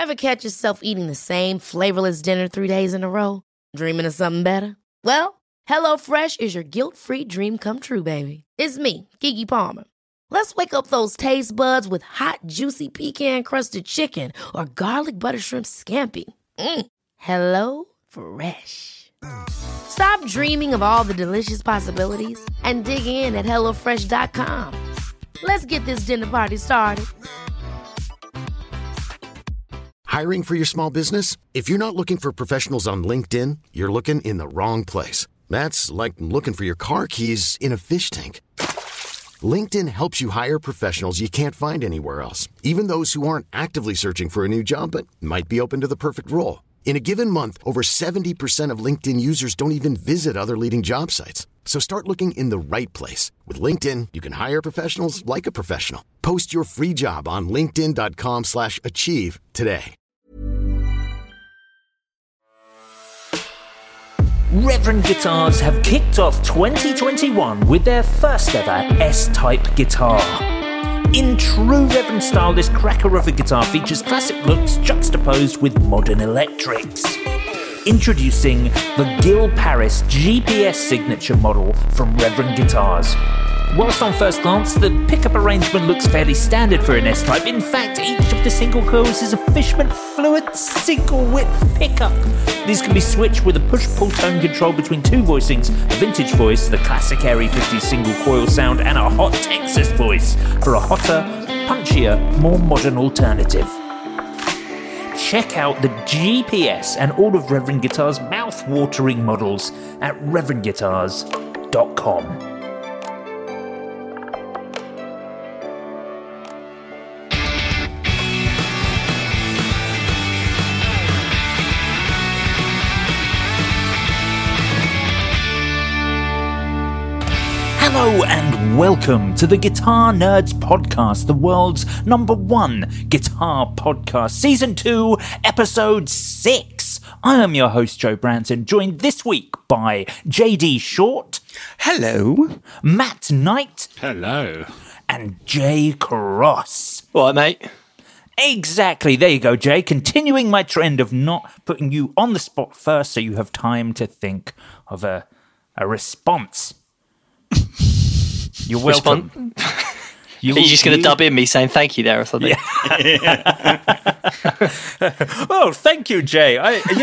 Ever catch yourself eating the same flavorless dinner 3 days in a row? Dreaming of something better? Well, HelloFresh is your guilt-free dream come true, baby. It's me, Keke Palmer. Let's wake up those taste buds with hot, juicy pecan-crusted chicken or garlic butter shrimp scampi. HelloFresh. Stop dreaming of all the delicious possibilities and dig in at HelloFresh.com. Let's get this dinner party started. Hiring for your small business? If you're not looking for professionals on LinkedIn, you're looking in the wrong place. That's like looking for your car keys in a fish tank. LinkedIn helps you hire professionals you can't find anywhere else, even those who aren't actively searching for a new job but might be open to the perfect role. In a given month, over 70% of LinkedIn users don't even visit other leading job sites. So start looking in the right place. With LinkedIn, you can hire professionals like a professional. Post your free job on linkedin.com/achieve today. Reverend Guitars have kicked off 2021 with their first ever S-Type guitar. In true Reverend style, this cracker of a guitar features classic looks juxtaposed with modern electrics. Introducing the Gil Paris GPS signature model from Reverend Guitars. Whilst on first glance, the pickup arrangement looks fairly standard for an S-Type. In fact, each of the single coils is a Fishman Fluent single-width pickup. These can be switched with a push-pull tone control between two voicings, a vintage voice, the classic Airy 50 single-coil sound, and a hot Texas voice for a hotter, punchier, more modern alternative. Check out the GPS and all of Reverend Guitars' mouth-watering models at reverendguitars.com. Hello and welcome to the Guitar Nerds Podcast, the world's #1 guitar podcast, Season 2, Episode 6. I am your host, Joe Branson, joined this week by JD Short. Hello. Matt Knight. Hello. And Jay Cross. All right, mate. Exactly. There you go, Jay. Continuing my trend of not putting you on the spot first so you have time to think of a response. You're welcome. Are you just going to dub in me saying thank you there or something? Yeah. Oh, thank you, Jay.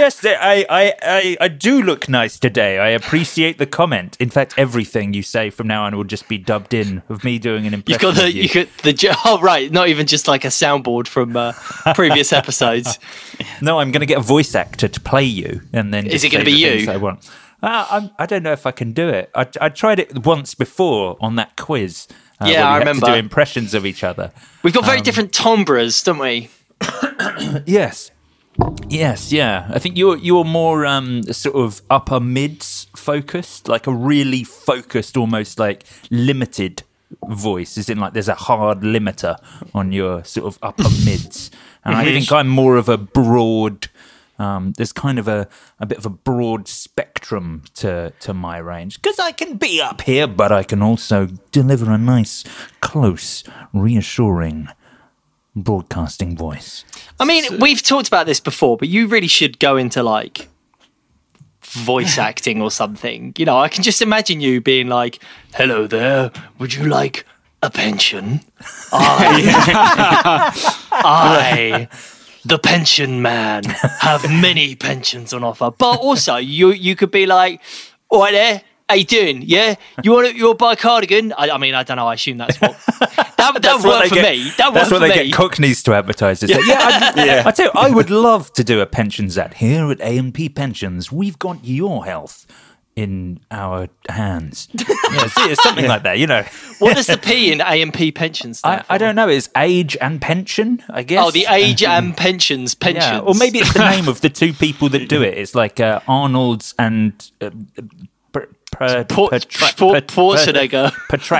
I do look nice today. I appreciate the comment. In fact, everything you say from now on will just be dubbed in of me doing an impression. Oh, right. Not even just like a soundboard from previous episodes. No, I'm going to get a voice actor to play you, and then is it going to be you? I want. I don't know if I can do it. I tried it once before on that quiz. Yeah, I remember. To do impressions of each other. We've got very different timbres, don't we? Yes, yeah. I think you're more sort of upper mids focused, like a really focused, almost like limited voice. As in, like there's a hard limiter on your sort of upper mids, and I think I'm more of a broad. There's kind of a bit of a broad spectrum to my range, because I can be up here, but I can also deliver a nice, close, reassuring broadcasting voice. I mean, we've talked about this before, but you really should go into like voice acting or something. You know, I can just imagine you being like, "Hello there, would you like a pension? I the pension man, have many pensions on offer." But also, you could be like, "All right there, how you doing? Yeah, you want to buy a cardigan?" I mean, I don't know. I assume that's what that would work for me. That's what they get Cockneys to advertise. I tell you, I would love to do a pensions ad here at A&P Pensions. We've got your health in our hands. It's something like that, you know. What does the P in A&P Pensions stand for? I don't know. It's age and pension, I guess. Oh, the age and pensions. Yeah. Or maybe it's the name of the two people that do it. It's like Arnold's and Schwarzenegger.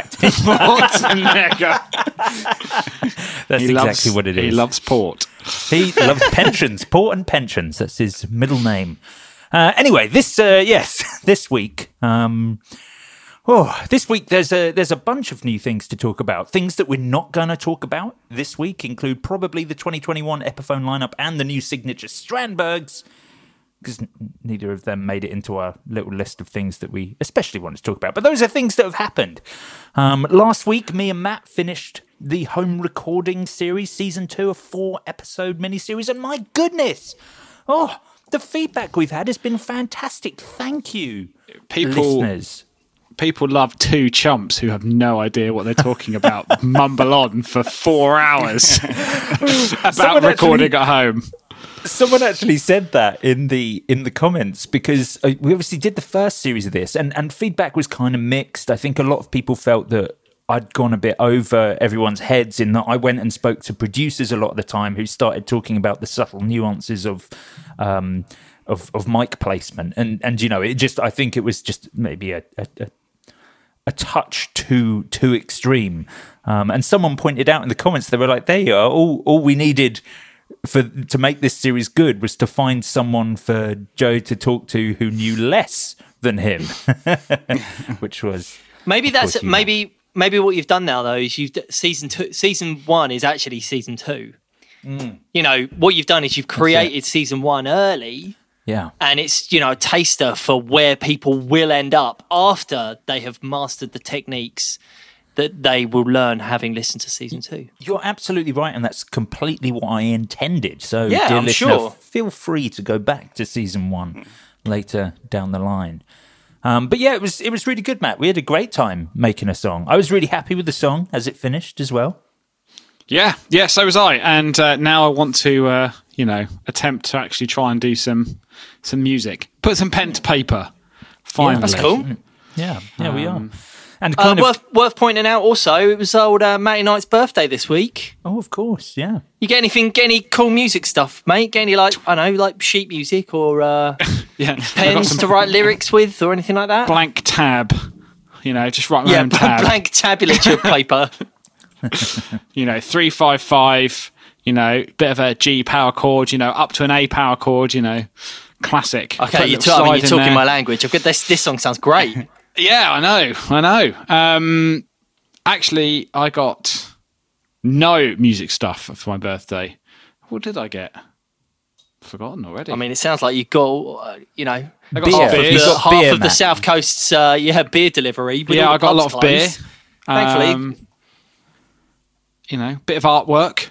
That's exactly what it is. He loves port. He loves pensions. Port and pensions. That's his middle name. Anyway, this week, Oh, this week there's a bunch of new things to talk about. Things that we're not going to talk about this week include probably the 2021 Epiphone lineup and the new signature Strandbergs, because neither of them made it into our little list of things that we especially want to talk about. But those are things that have happened. Last week, me and Matt finished the home recording series, season 2, a 4-episode miniseries, and my goodness, the feedback we've had has been fantastic. Thank you, listeners. People love two chumps who have no idea what they're talking about mumble on for 4 hours about recording at home. Someone actually said that in the comments, because we obviously did the first series of this, and feedback was kind of mixed. I think a lot of people felt that I'd gone a bit over everyone's heads, in that I went and spoke to producers a lot of the time who started talking about the subtle nuances of mic placement, and it just, I think it was just maybe a touch too extreme. And someone pointed out in the comments, they were like, "There you are. All we needed to make this series good was to find someone for Joe to talk to who knew less than him," which was maybe what you've done now though is season 1 is actually season 2. What you've done is you've created season 1 early. Yeah. And it's, a taster for where people will end up after they have mastered the techniques that they will learn having listened to season 2. You're absolutely right, and that's completely what I intended. So, yeah, dear I'm listener, sure. feel free to go back to season 1 later down the line. But yeah, it was really good, Matt. We had a great time making a song. I was really happy with the song as it finished as well. Yeah, so was I. And now I want to, attempt to actually try and do some music. Put some pen to paper. Finally. Yeah, that's cool. Yeah, we are. And worth pointing out also, it was old Matty Knight's birthday this week. Oh, of course, yeah. You get any cool music stuff, mate? Get any, like sheet music or pens to write lyrics with or anything like that? Blank tab. Just write my own tab. Blank tabulature paper. 3-5-5, bit of a G power chord, up to an A power chord, classic. Okay, you're talking my language. This song sounds great. Yeah, I know. Actually, I got no music stuff for my birthday. What did I get? Forgotten already. I mean, it sounds like you got, I got half of the South Coast's beer delivery. Yeah, I got a lot of beer. Thankfully. Bit of artwork.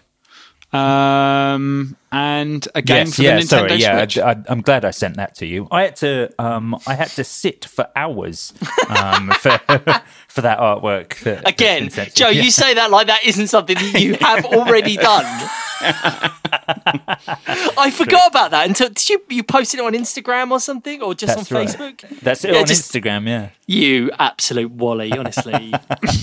And a game for the Nintendo Switch. I'm glad I sent that to you. I had to sit for hours for that artwork. Again, Joe, you say that like that isn't something that you have already done. I forgot about that until you posted it on Instagram or something, or just on Facebook. That's it on Instagram. Yeah, you absolute wally, honestly.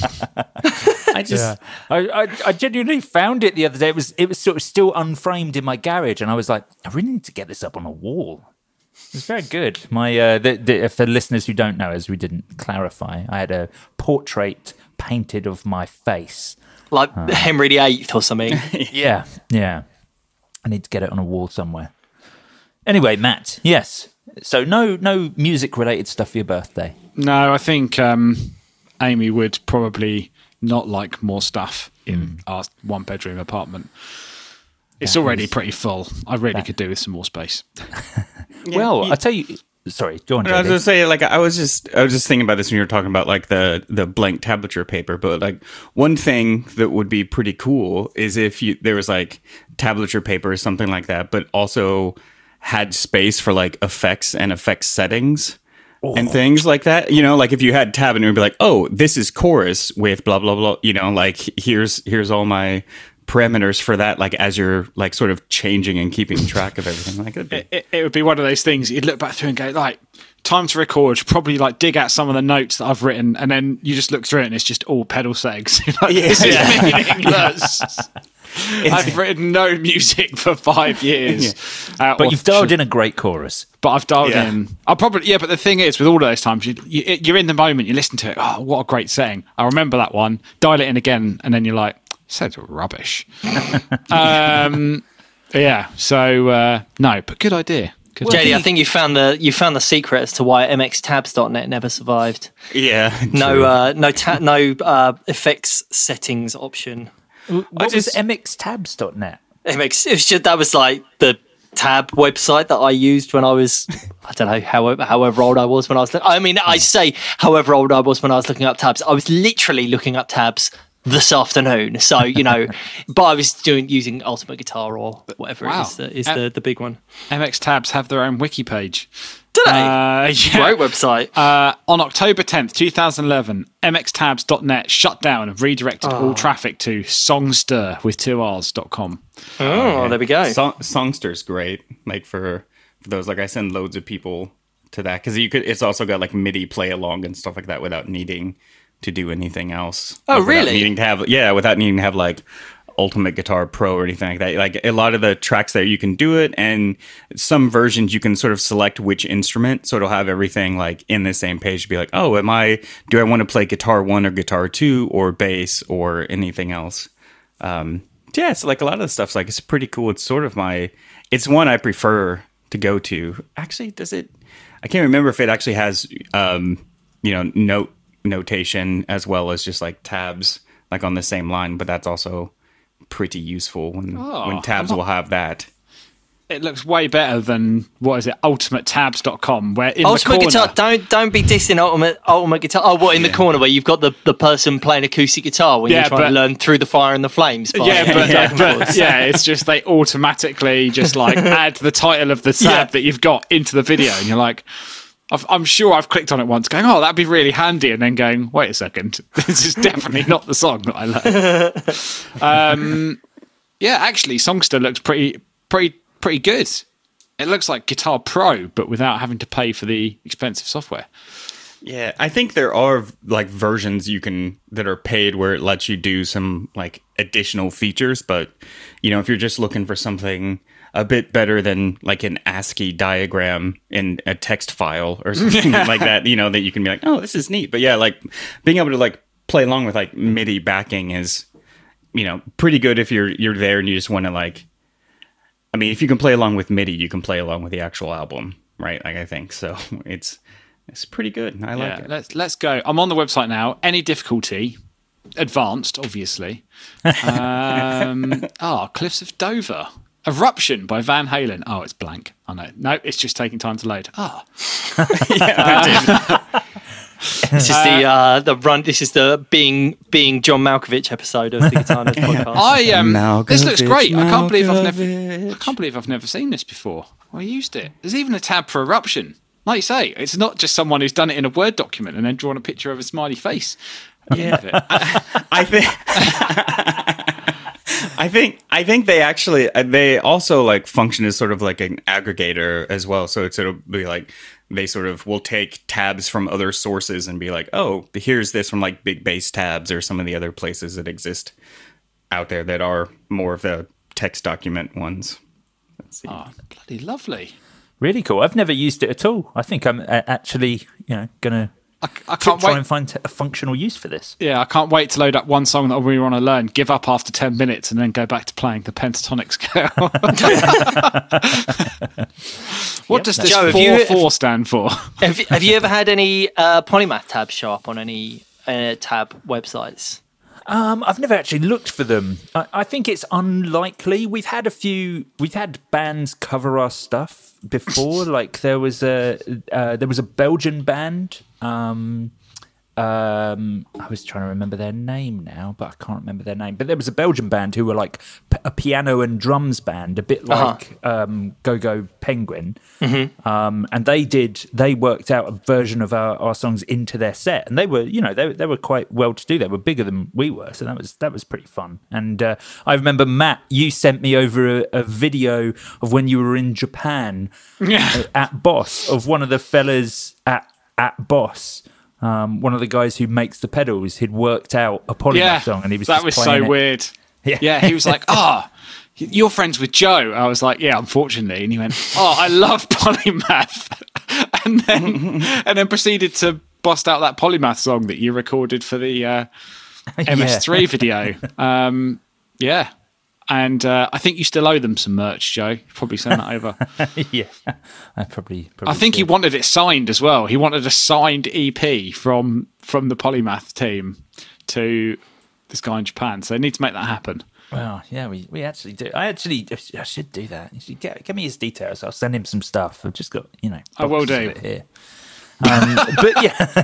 I genuinely found it the other day. It was sort of still unframed in my garage, and I was like, I really need to get this up on a wall. It was very good. My for listeners who don't know, as we didn't clarify, I had a portrait painted of my face, like Henry VIII or something. Yeah. I need to get it on a wall somewhere. Anyway, Matt, yes. So no music related stuff for your birthday. No, I think Amy would probably not like more stuff in our 1-bedroom apartment. It's already pretty full. I really could do with some more space. Well, I tell you. Sorry, go on. I was going to say, I was just thinking about this when you were talking about the blank tablature paper. But one thing that would be pretty cool is if there was tablature paper or something like that, but also had space for effects and effects settings. And things like that, if you had tab and it would be like, oh, this is chorus with blah, blah, blah, here's all my parameters for that, as you're sort of changing and keeping track of everything. It would be one of those things you'd look back through and go, time to record, probably dig out some of the notes that I've written, and then you just look through it and it's just all pedal segs. This is meaningless. I've written no music for 5 years. But you've dialed in a great chorus. But I've dialed in. But the thing is, with all of those times, you're in the moment, you listen to it, oh, what a great setting. I remember that one, dial it in again, and then you're like, sounds rubbish. No, but good idea. JD, I think you found the secret as to why mxtabs.net never survived. Yeah. No effects settings option. What was mxtabs.net? That was like the tab website that I used when I was, I don't know, however old I was when I was. I say however old I was when I was looking up tabs. I was literally looking up tabs this afternoon. So, but I was using Ultimate Guitar or whatever is the big one. MX Tabs have their own wiki page. Do they? Great website. On October 10th, 2011, mxtabs.net shut down and redirected all traffic to Songster with 2Rs.com. There we go. Songster's great. Like for those, like I send loads of people to that because it's also got like MIDI play along and stuff like that without needing to do anything else. Oh, like, really? Without needing to have like Ultimate Guitar Pro or anything like that. Like a lot of the tracks there, you can do it, and some versions you can sort of select which instrument, so it'll have everything like in the same page to be like, oh, do I want to play guitar 1 or guitar 2 or bass or anything else? It's like a lot of the stuff's like, it's pretty cool. It's sort of it's one I prefer to go to. Actually, does it? I can't remember if it actually has, notation as well as just like tabs like on the same line, but that's also pretty useful when tabs will have that. It looks way better than ultimatetabs.com, where in Ultimate the corner, Guitar, don't be dissing Ultimate Guitar. Oh, what, in the corner where you've got the person playing acoustic guitar when you're trying to learn Through the Fire and the Flames. It's just they automatically just like add the title of the tab that you've got into the video, and you're like, I'm sure I've clicked on it once going, oh, that'd be really handy. And then going, wait a second, this is definitely not the song that I learned. Actually, Songster looks pretty good. It looks like Guitar Pro, but without having to pay for the expensive software. Yeah, I think there are like versions that are paid where it lets you do some like additional features. But, if you're just looking for something a bit better than like an ASCII diagram in a text file or something like that, that you can be like, oh, this is neat. But yeah, like being able to like play along with like MIDI backing is, pretty good if you're there and you just want to like, if you can play along with MIDI, you can play along with the actual album, right? Like I think so. It's pretty good. I like it. Let's go. I'm on the website now. Any difficulty? Advanced, obviously. Cliffs of Dover. Eruption by Van Halen. Oh, it's blank. Oh, no, it's just taking time to load. This is the run. This is the being John Malkovich episode of the Guitar Nerds podcast. This looks great. I can't believe I've never seen this before. I used it. There's even a tab for Eruption. Like you say, it's not just someone who's done it in a Word document and then drawn a picture of a smiley face. I think they also like function as sort of like an aggregator as well. So it'll be like they sort of will take tabs from other sources and be like, oh, here's this from like Big Bass Tabs or some of the other places that exist out there that are more of the text document ones. Let's see. Oh, bloody lovely. Really cool. I've never used it at all. I think I'm actually, going to I can't try wait and find a functional use for this. Yeah, I can't wait to load up one song that I really want to learn, give up after 10 minutes, and then go back to playing the pentatonic scale. What does this 4/4 stand for? Have you ever had any polymath tabs show up on any tab websites? I've never actually looked for them. I think it's unlikely. We've had bands cover our stuff before. Like there was a Belgian band. I was trying to remember their name now, but I can't remember their name. But there was a Belgian band who were like a piano and drums band, a bit like Go-Go Penguin. Mm-hmm. And they worked out a version of our songs into their set, and they were quite well to do. They were bigger than we were, so that was pretty fun. And I remember, Matt, you sent me over a video of when you were in Japan at Boss, of one of the fellas at Boss. One of the guys who makes the pedals, he'd worked out a polymath song, and he was so weird. Yeah, he was like, you're friends with Joe. I was like, yeah, unfortunately. And he went, I love polymath. and then proceeded to bust out that polymath song that you recorded for the MS3 video. And I think you still owe them some merch, Joe. Probably send that over. Yeah, I probably I think he wanted it signed as well. He wanted a signed EP from the Polymath team to this guy in Japan. So they need to make that happen. Well, yeah, we actually do. I should do that. You should give me his details. I'll send him some stuff. I've just got, I will boxes do of it here. But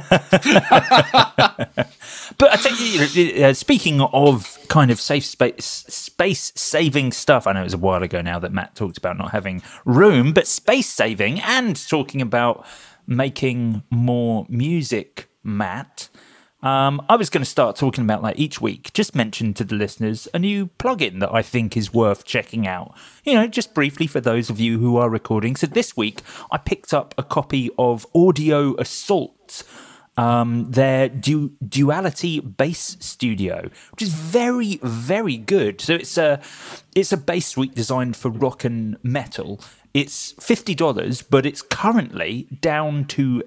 yeah, but I think speaking of kind of space saving stuff, I know it was a while ago now that Matt talked about not having room, but space saving and talking about making more music, Matt. I was going to start talking about, like, each week, just mention to the listeners a new plugin that I think is worth checking out. Just briefly for those of you who are recording. So this week, I picked up a copy of Audio Assault, their Duality Bass Studio, which is very, very good. So it's a bass suite designed for rock and metal. It's $50, but it's currently down to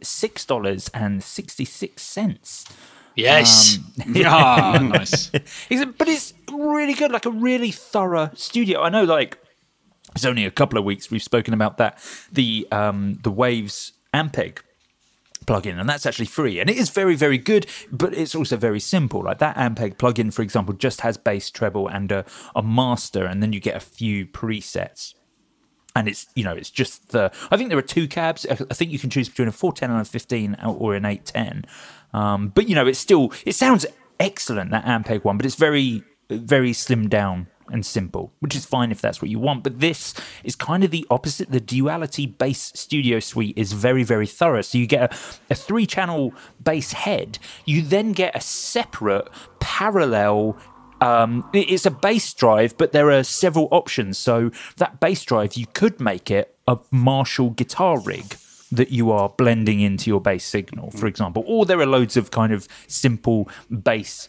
$6.66. Yes. Nice. But it's really good, like a really thorough studio. I know, like, it's only a couple of weeks we've spoken about that, the Waves Ampeg plugin, and that's actually free, and it is very, very good, but it's also very simple. Like that Ampeg plugin, for example, just has bass, treble, and a master, and then you get a few presets. And it's just I think there are two cabs. I think you can choose between a 410 and a 15 or an 810. But it sounds excellent, that Ampeg one, but it's very, very slimmed down and simple, which is fine if that's what you want. But this is kind of the opposite. The Duality Bass Studio Suite is very, very thorough. So you get a 3-channel bass head. You then get a separate parallel. It's a bass drive, but there are several options. So that bass drive, you could make it a Marshall guitar rig that you are blending into your bass signal, for example. Or there are loads of kind of simple bass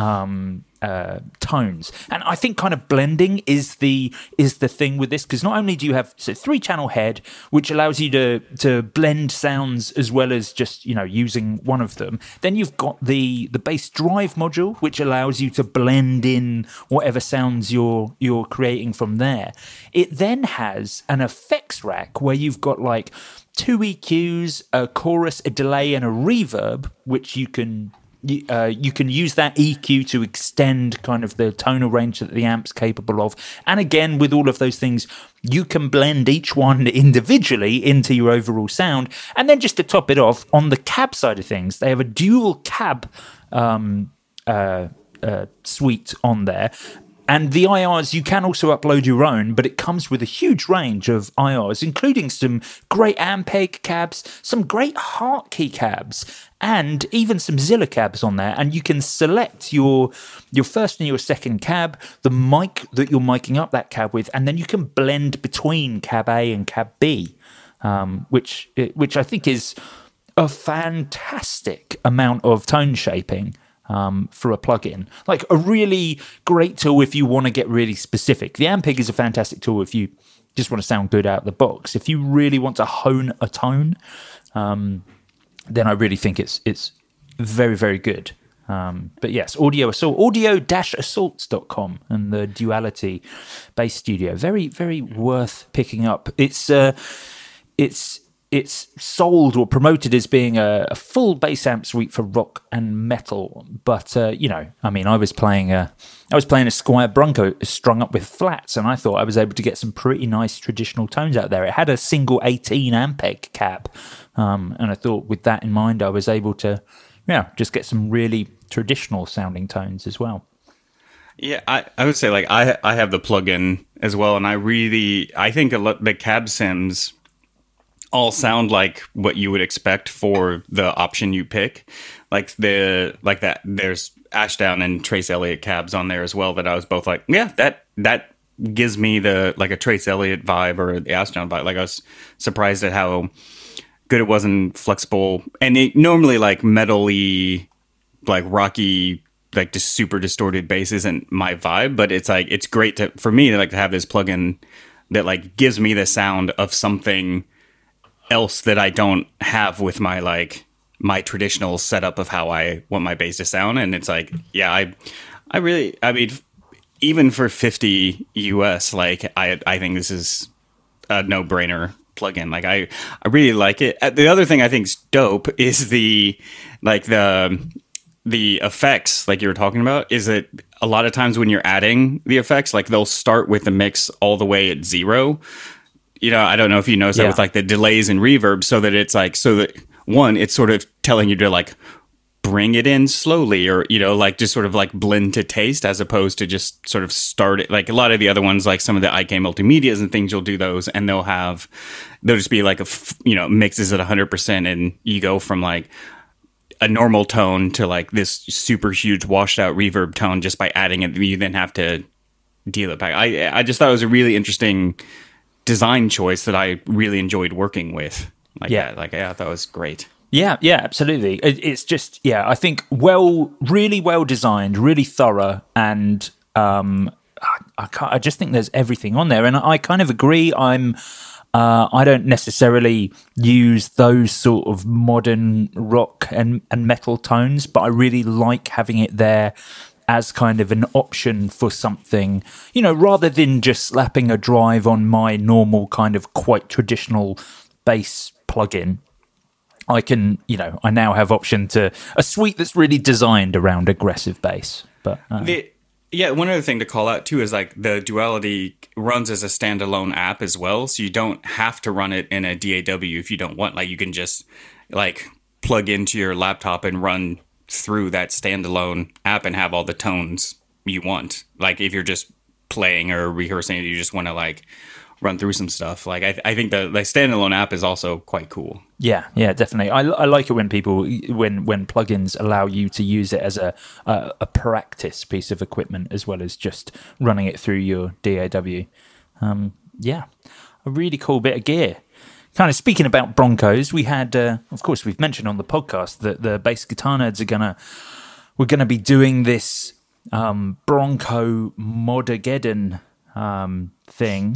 tones. And I think kind of blending is the thing with this, because not only do you have 3-channel head, which allows you to blend sounds as well as just using one of them, then you've got the bass drive module, which allows you to blend in whatever sounds you're creating from there. It then has an effects rack where you've got like 2 EQs, a chorus, a delay, and a reverb, which you can use that EQ to extend kind of the tonal range that the amp's capable of. And again, with all of those things, you can blend each one individually into your overall sound. And then just to top it off, on the cab side of things, they have a dual cab suite on there. And the IRs, you can also upload your own, but it comes with a huge range of IRs, including some great Ampeg cabs, some great Hartkey cabs, and even some Zilla cabs on there. And you can select your first and your second cab, the mic that you're miking up that cab with, and then you can blend between cab A and cab B, which I think is a fantastic amount of tone shaping. For a plugin, like a really great tool if you want to get really specific. The Ampeg is a fantastic tool if you just want to sound good out of the box. If you really want to hone a tone, then I really think it's very, very good. But yes, Audio Assault, audio-assaults.com, and the Duality Bass Studio, very, very worth picking up. It's sold or promoted as being a full bass amp suite for rock and metal, but I was playing a Squier Bronco strung up with flats, and I thought I was able to get some pretty nice traditional tones out there. It had a single 18 Ampeg cab, and I thought with that in mind, I was able to, just get some really traditional sounding tones as well. Yeah, I would say, like, I have the plugin as well, and I think the cab sims all sound like what you would expect for the option you pick. Like that there's Ashdown and Trace Elliott cabs on there as well that I was both like, yeah, that gives me the like a Trace Elliott vibe or the Ashdown vibe. Like I was surprised at how good it was and flexible. And it normally like metal-y, like rocky, like just super distorted bass isn't my vibe, but it's like it's great for me to have this plugin that like gives me the sound of something else that I don't have with my my traditional setup of how I want my bass to sound. And it's like, yeah, I mean, even for $50 US, like I think this is a no-brainer plugin. Like I really like it. The other thing I think is dope is the effects, like you were talking about, is that a lot of times when you're adding the effects, like they'll start with the mix all the way at 0. You know, I don't know if you noticed that with like the delays and reverb, so that it's like, so that one, it's sort of telling you to like bring it in slowly, or, you know, like just sort of like blend to taste, as opposed to just sort of start it. Like a lot of the other ones, like some of the IK Multimedias and things, you'll do those and they'll just be like mixes at 100%, and you go from like a normal tone to like this super huge washed out reverb tone just by adding it. You then have to deal it back. I just thought it was a really interesting design choice that I really enjoyed working with. I thought it was great. Yeah, absolutely. It's just, I think really well designed, really thorough, and I just think there's everything on there, and I kind of agree. I don't necessarily use those sort of modern rock and metal tones, but I really like having it there as kind of an option for something, you know, rather than just slapping a drive on my normal kind of quite traditional bass plugin. I can, you know, I now have option to a suite that's really designed around aggressive bass. But one other thing to call out too is like the Duality runs as a standalone app as well, so you don't have to run it in a DAW if you don't want. Like you can just like plug into your laptop and run through that standalone app and have all the tones you want. Like if you're just playing or rehearsing, you just want to like run through some stuff. Like I think the standalone app is also quite cool. Yeah, definitely. I like it when when plugins allow you to use it as a practice piece of equipment as well as just running it through your DAW. A really cool bit of gear. Kind of speaking about Broncos, we had, of course, we've mentioned on the podcast that the Bass Guitar Nerds we're gonna be doing this Bronco Modageddon thing.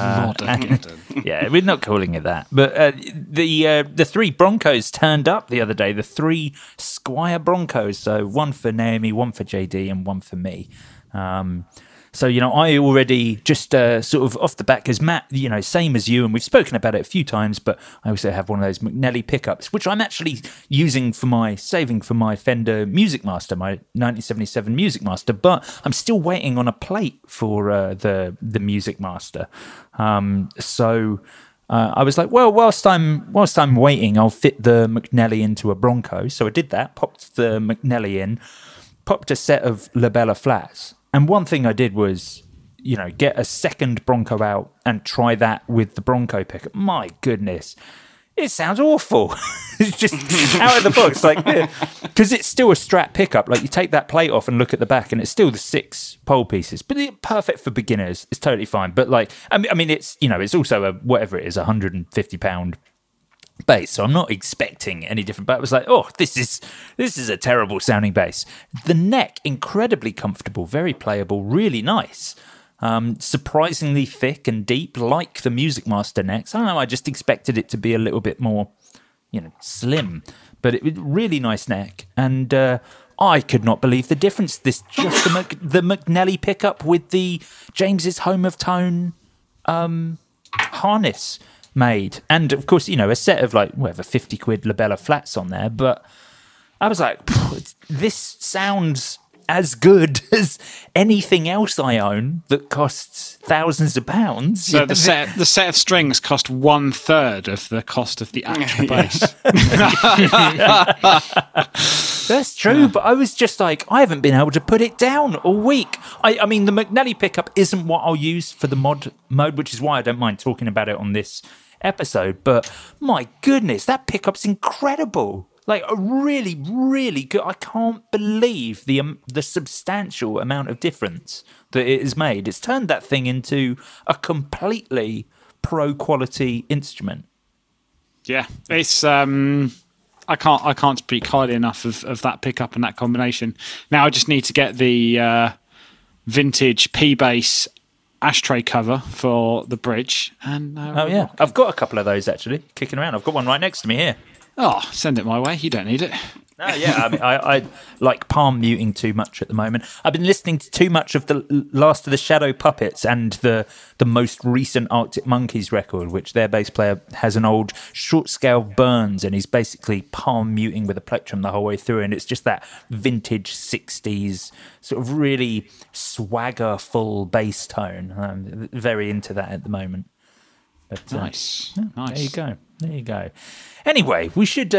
We're not calling it that, but the 3 Broncos turned up the other day. The 3 Squire Broncos, so one for Naomi, one for JD, and one for me. So, you know, I already just sort of off the bat, because Matt, you know, same as you, and we've spoken about it a few times, but I also have one of those McNelly pickups, which I'm actually saving for my Fender Music Master, my 1977 Music Master, but I'm still waiting on a plate for the Music Master. So I was like, well, whilst I'm waiting, I'll fit the McNelly into a Bronco. So I did that, popped the McNelly in, popped a set of Labella flats. And one thing I did was, you know, get a second Bronco out and try that with the Bronco pickup. My goodness, it sounds awful. It's just out of the box, like, because it's still a Strat pickup. Like, you take that plate off and look at the back, and it's still the 6 pole pieces. But it's perfect for beginners. It's totally fine. But like, I mean, it's, you know, it's also a whatever it is, £150 bass, so I'm not expecting any different, but I was like, oh, this is a terrible sounding bass. The neck, incredibly comfortable, very playable, really nice, surprisingly thick and deep, like the Music Master necks. I don't know, I just expected it to be a little bit more, you know, slim, but it was really nice neck, and I could not believe the difference. This just the McNelly pickup with the James's Home of Tone harness made, and of course, you know, a set of like whatever £50 Labella flats on there. But I was like, this sounds as good as anything else I own that costs thousands of pounds. So the set of strings cost 1/3 of the cost of the actual bass. That's true, but I was just like, I haven't been able to put it down all week. I mean, the McNelly pickup isn't what I'll use for the mode, which is why I don't mind talking about it on this episode, but my goodness, that pickup's incredible. Like, a really, really good. I can't believe the substantial amount of difference that it has made. It's turned that thing into a completely pro quality instrument. Yeah, it's I can't speak highly enough of that pickup and that combination. Now I just need to get the vintage P-Bass ashtray cover for the bridge. And I've got a couple of those actually kicking around. I've got one right next to me here. Oh, send it my way. You don't need it. Yeah, I mean, I like palm muting too much at the moment. I've been listening to too much of the Last of the Shadow Puppets and the most recent Arctic Monkeys record, which their bass player has an old short scale Burns, and he's basically palm muting with a plectrum the whole way through, and it's just that vintage 60s sort of really swagger-full bass tone. I'm very into that at the moment. But, Nice. There you go. Anyway, we should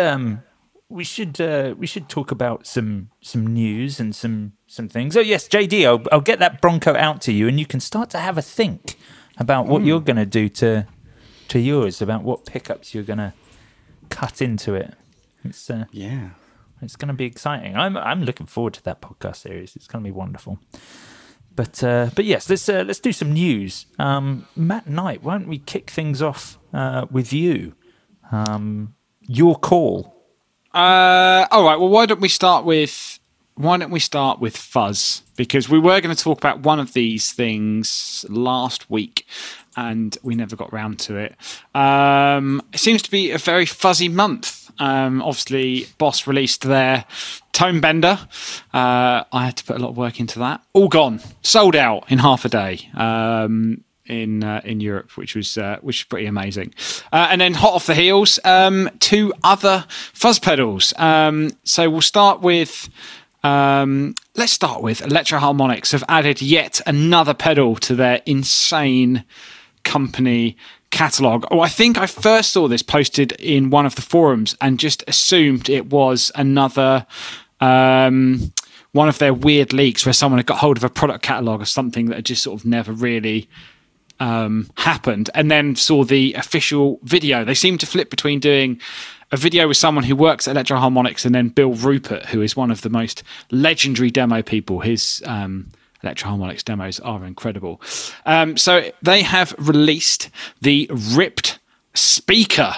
talk about some news and some things. Oh yes, JD, I'll get that Bronco out to you, and you can start to have a think about what you're going to do to yours, about what pickups you're going to cut into it. It's going to be exciting. I'm looking forward to that podcast series. It's going to be wonderful. But yes, let's do some news. Matt Knight, why don't we kick things off with you? Your call. All right. Well, why don't we start with fuzz? Because we were going to talk about one of these things last week, and we never got round to it. It seems to be a very fuzzy month. Obviously, Boss released their Tone Bender. I had to put a lot of work into that. All gone, sold out in half a day. In Europe, which was pretty amazing. And then hot off the heels, 2 other fuzz pedals. So we'll start with, let's start with Electro Harmonix have added yet another pedal to their insane company catalogue. Oh, I think I first saw this posted in one of the forums and just assumed it was another one of their weird leaks where someone had got hold of a product catalogue of something that had just sort of never really happened, and then saw the official video. They seem to flip between doing a video with someone who works at Electro Harmonix and then Bill Rupert, who is one of the most legendary demo people. His Electro Harmonix demos are incredible. So they have released the Ripped Speaker.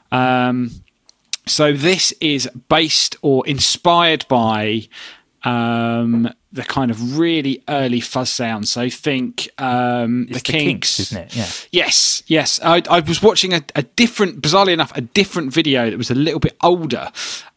So this is based or inspired by the kind of really early fuzz sound. So think the Kinks, isn't it? Yeah. Yes. I was watching a different, bizarrely enough, a different video that was a little bit older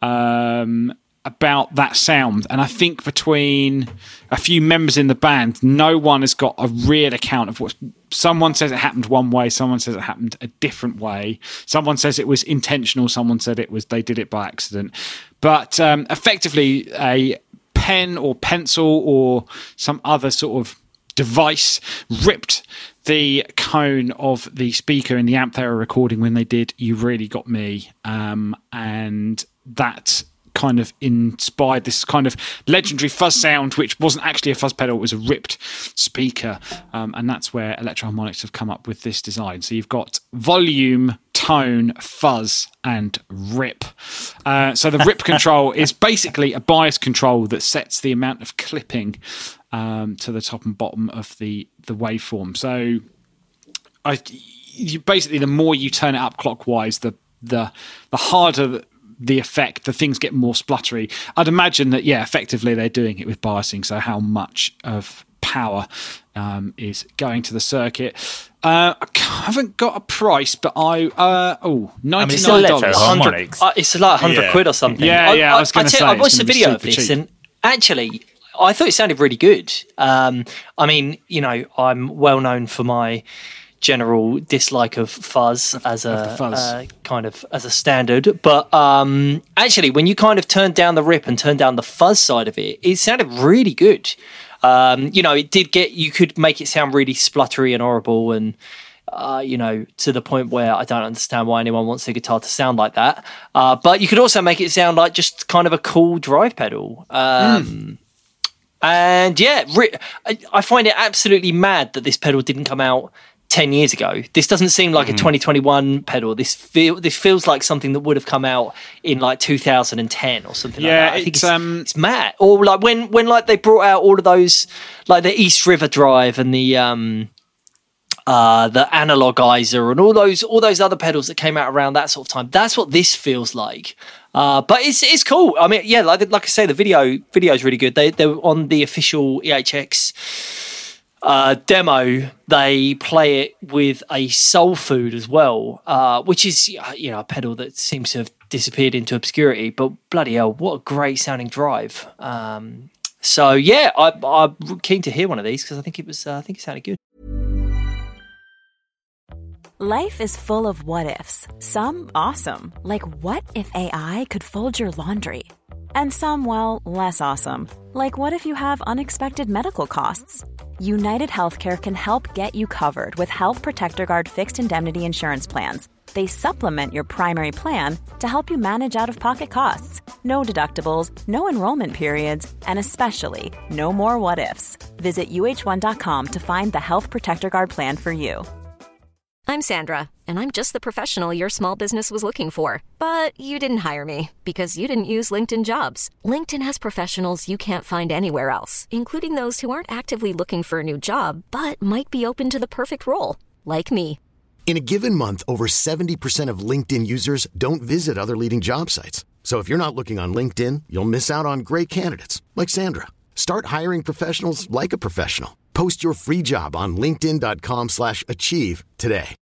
about that sound. And I think between a few members in the band, no one has got a real account of what. Someone says it happened one way, someone says it happened a different way. Someone says it was intentional, someone said they did it by accident. But effectively, a pen or pencil or some other sort of device ripped the cone of the speaker in the amp they were recording when they did You Really Got Me, and that kind of inspired this kind of legendary fuzz sound, which wasn't actually a fuzz pedal, it was a ripped speaker, and that's where Electro Harmonix have come up with this design. So you've got volume, tone, fuzz, and rip. So the rip control is basically a bias control that sets the amount of clipping to the top and bottom of the waveform. So basically, the more you turn it up clockwise, the harder the effect, the things get more spluttery. I'd imagine that, effectively they're doing it with biasing, so how much of power is going to the circuit. I haven't got a price, but $99. It's like 100 quid or something. I was going to say. I watched the video of this, and actually, I thought it sounded really good. I mean, I'm well known for my general dislike of fuzz as a kind of as a standard, but actually, when you kind of turn down the rip and turn down the fuzz side of it, it sounded really good. It did you could make it sound really spluttery and horrible, and to the point where I don't understand why anyone wants their guitar to sound like that. But you could also make it sound like just kind of a cool drive pedal. And I find it absolutely mad that this pedal didn't come out 10 years ago. This doesn't seem like a 2021 pedal. This feels like something that would have come out in like 2010 or something like that. I think it's mad. Or like when like they brought out all of those, like the East River Drive and the Analogizer and all those other pedals that came out around that sort of time. That's what this feels like. But it's cool. I mean, like I say, the video is really good. They were on the official EHX demo. They play it with a soul food as well, which is a pedal that seems to have disappeared into obscurity. But bloody hell, what a great sounding drive! So yeah, I'm keen to hear one of these because I think it sounded good. Life is full of what ifs. Some awesome, like what if AI could fold your laundry? And some, well, less awesome, like what if you have unexpected medical costs? United Healthcare can help get you covered with Health Protector Guard fixed indemnity insurance plans. They supplement your primary plan to help you manage out-of-pocket costs. No deductibles, no enrollment periods, and especially no more what-ifs. Visit uh1.com to find the Health Protector Guard plan for you. I'm Sandra, and I'm just the professional your small business was looking for. But you didn't hire me because you didn't use LinkedIn Jobs. LinkedIn has professionals you can't find anywhere else, including those who aren't actively looking for a new job, but might be open to the perfect role, like me. In a given month, over 70% of LinkedIn users don't visit other leading job sites. So if you're not looking on LinkedIn, you'll miss out on great candidates like Sandra. Start hiring professionals like a professional. Post your free job on linkedin.com/achieve today.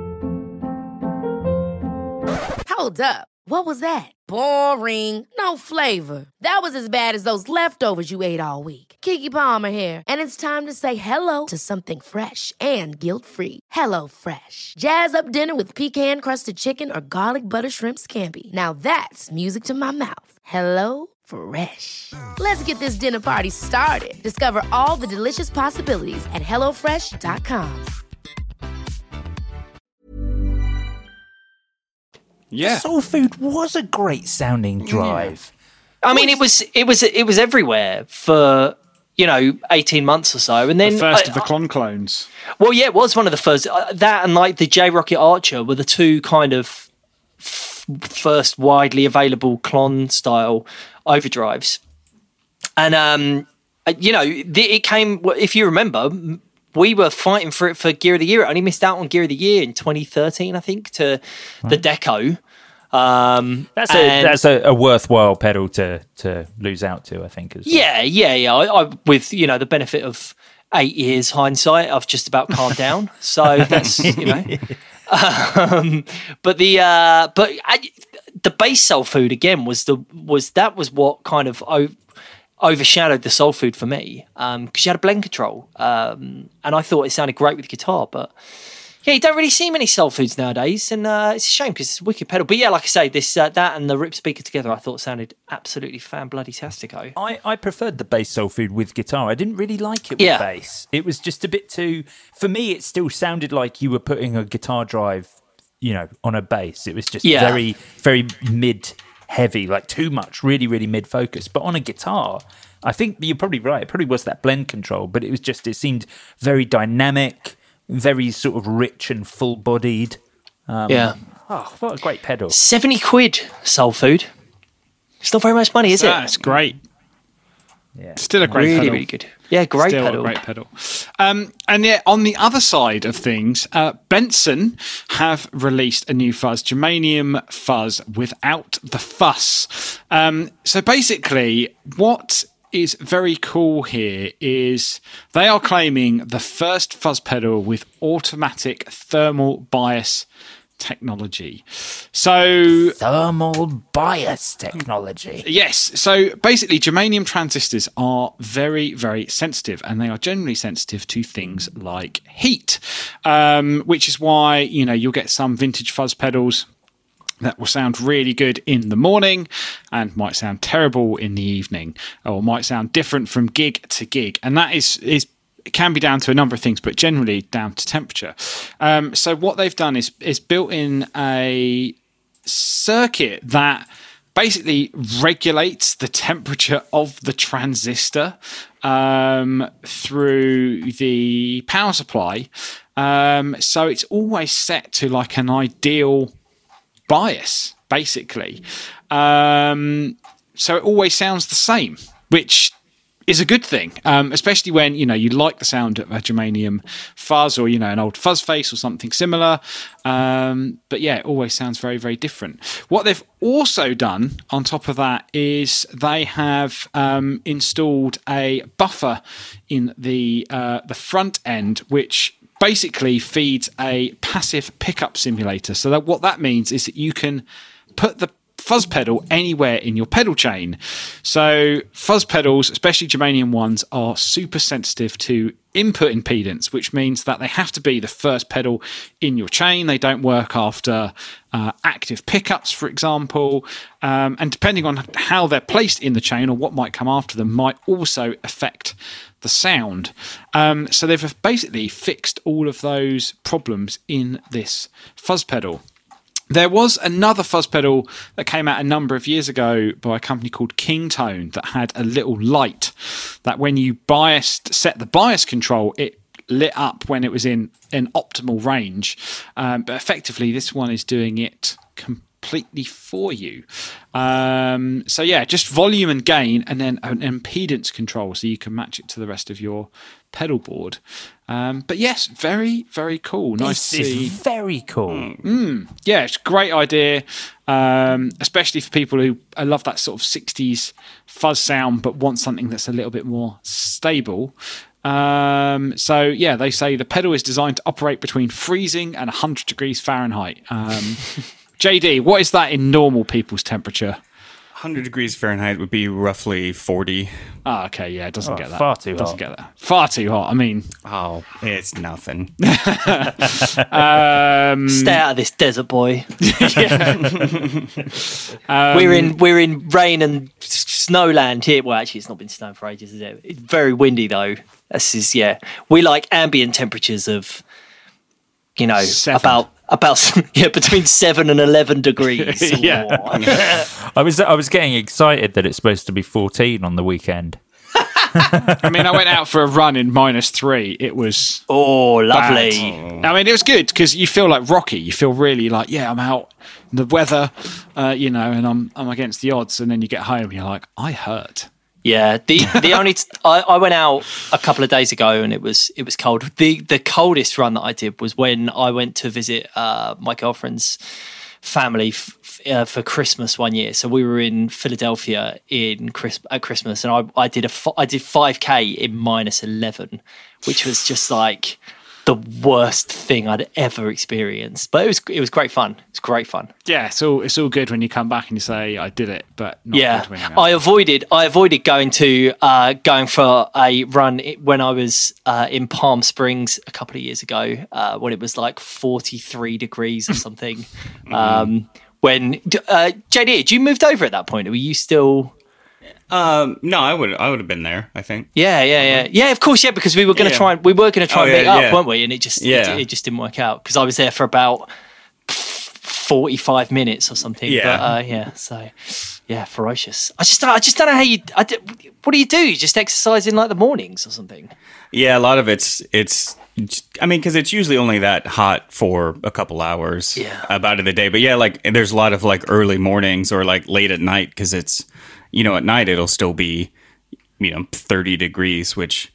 Hold up. What was that? Boring. No flavor. That was as bad as those leftovers you ate all week. Keke Palmer here, and it's time to say hello to something fresh and guilt-free. Hello Fresh. Jazz up dinner with pecan-crusted chicken or garlic butter shrimp scampi. Now that's music to my mouth. Hello Fresh. Let's get this dinner party started. Discover all the delicious possibilities at hellofresh.com. Yeah. Soul Food was a great sounding drive. I mean, it was everywhere for 18 months or so, and then The first of the clones. Well, yeah, it was one of the first. That and like the J Rocket Archer were the two kind of first widely available clon style overdrives, and it came. If you remember, we were fighting for it for Gear of the Year. It only missed out on Gear of the Year in 2013, I think, to the Deco. That's a worthwhile pedal to lose out to, I think. As well. Yeah. I with the benefit of 8 years hindsight, I've just about calmed down. So that's but the base Soul Food again was what kind of overshadowed the Soul Food for me, because you had a blend control, and I thought it sounded great with guitar, but yeah, you don't really see many Soul Foods nowadays, and it's a shame because it's a wicked pedal. But yeah, like I say, this that and the Rip speaker together, I thought sounded absolutely fan-bloody-tastico. I preferred the bass Soul Food with guitar. I didn't really like it with bass. It was just a bit too. For me, it still sounded like you were putting a guitar drive, on a bass. It was just very, very mid-heavy, like too much, really, really mid-focus. But on a guitar, I think you're probably right. It probably was that blend control, but it seemed very dynamic, very sort of rich and full-bodied. Oh, what a great pedal. 70 quid, Soul Food. It's not very much money, is it? That's great. Yeah. Still a great pedal. Really, really good. Yeah, great Still pedal. a great pedal. And yet, on the other side of things, Benson have released a new fuzz, Germanium Fuzz, without the fuss. So basically, what is very cool here is they are claiming the first fuzz pedal with automatic thermal bias technology. So thermal bias technology. Yes. So basically, germanium transistors are very, very sensitive, and they are generally sensitive to things like heat, which is why, you'll get some vintage fuzz pedals that will sound really good in the morning and might sound terrible in the evening, or might sound different from gig to gig. And that is it can be down to a number of things, but generally down to temperature. So what they've done is built in a circuit that basically regulates the temperature of the transistor through the power supply. So it's always set to like an ideal bias, basically. So it always sounds the same, which is a good thing, especially when, you like the sound of a germanium fuzz or, an old fuzz face or something similar. But yeah, it always sounds very, very different. What they've also done on top of that is they have installed a buffer in the front end, which basically feeds a passive pickup simulator. So what that means is that you can put the fuzz pedal anywhere in your pedal chain. So fuzz pedals, especially Germanium ones, are super sensitive to input impedance, which means that they have to be the first pedal in your chain. They don't work after active pickups, for example. And depending on how they're placed in the chain or what might come after them might also affect the sound. So they've basically fixed all of those problems in this fuzz pedal. There was another fuzz pedal that came out a number of years ago by a company called Kingtone that had a little light that when you set the bias control, it lit up when it was in an optimal range. But effectively, this one is doing it completely for you. So yeah, just volume and gain, and then an impedance control so you can match it to the rest of your pedal board. But yes, very, very cool. Nice to see. Very cool. Yeah, it's a great idea, especially for people who love that sort of 60s fuzz sound but want something that's a little bit more stable. So yeah, they say the pedal is designed to operate between freezing and 100 degrees Fahrenheit. JD, what is that in normal people's temperature? 100 degrees Fahrenheit would be roughly 40. Oh, okay, yeah, it doesn't get that. Far too hot. Doesn't get that. Far too hot. I mean, It's nothing. Stay out of this desert, boy. We're in rain and snowland here. Well, actually, it's not been snowing for ages, is it? It's very windy though. We like ambient temperatures of, 7. about between 7 and 11 degrees. I was getting excited that it's supposed to be 14 on the weekend. I mean, I went out for a run in -3. It was lovely. bad. I mean, it was good because you feel like Rocky. You feel really like, yeah, I'm out in the weather, and I'm against the odds. And then you get home and you're like, I hurt. Yeah, the only I went out a couple of days ago and it was cold. The coldest run that I did was when I went to visit my girlfriend's family for Christmas one year. So we were in Philadelphia at Christmas, and I did 5K in -11, which was just like the worst thing I'd ever experienced. But it was great fun. It's great fun. Yeah, it's all good when you come back and you say I did it, but not good when you're out. I avoided going for a run when I was in Palm Springs a couple of years ago, when it was like 43 degrees or something. When JD, had you moved over at that point? Or were you still? No, I would have been there, I think. Yeah, of course, because we were going to try and meet up, weren't we? And it just didn't work out because I was there for about 45 minutes or something. But, ferocious. I just don't know how what do you do? You just exercise in like the mornings or something? Yeah, a lot of it's I mean, because it's usually only that hot for a couple hours about of the day. But yeah, like there's a lot of like early mornings or like late at night because it's, at night it'll still be, 30 degrees, which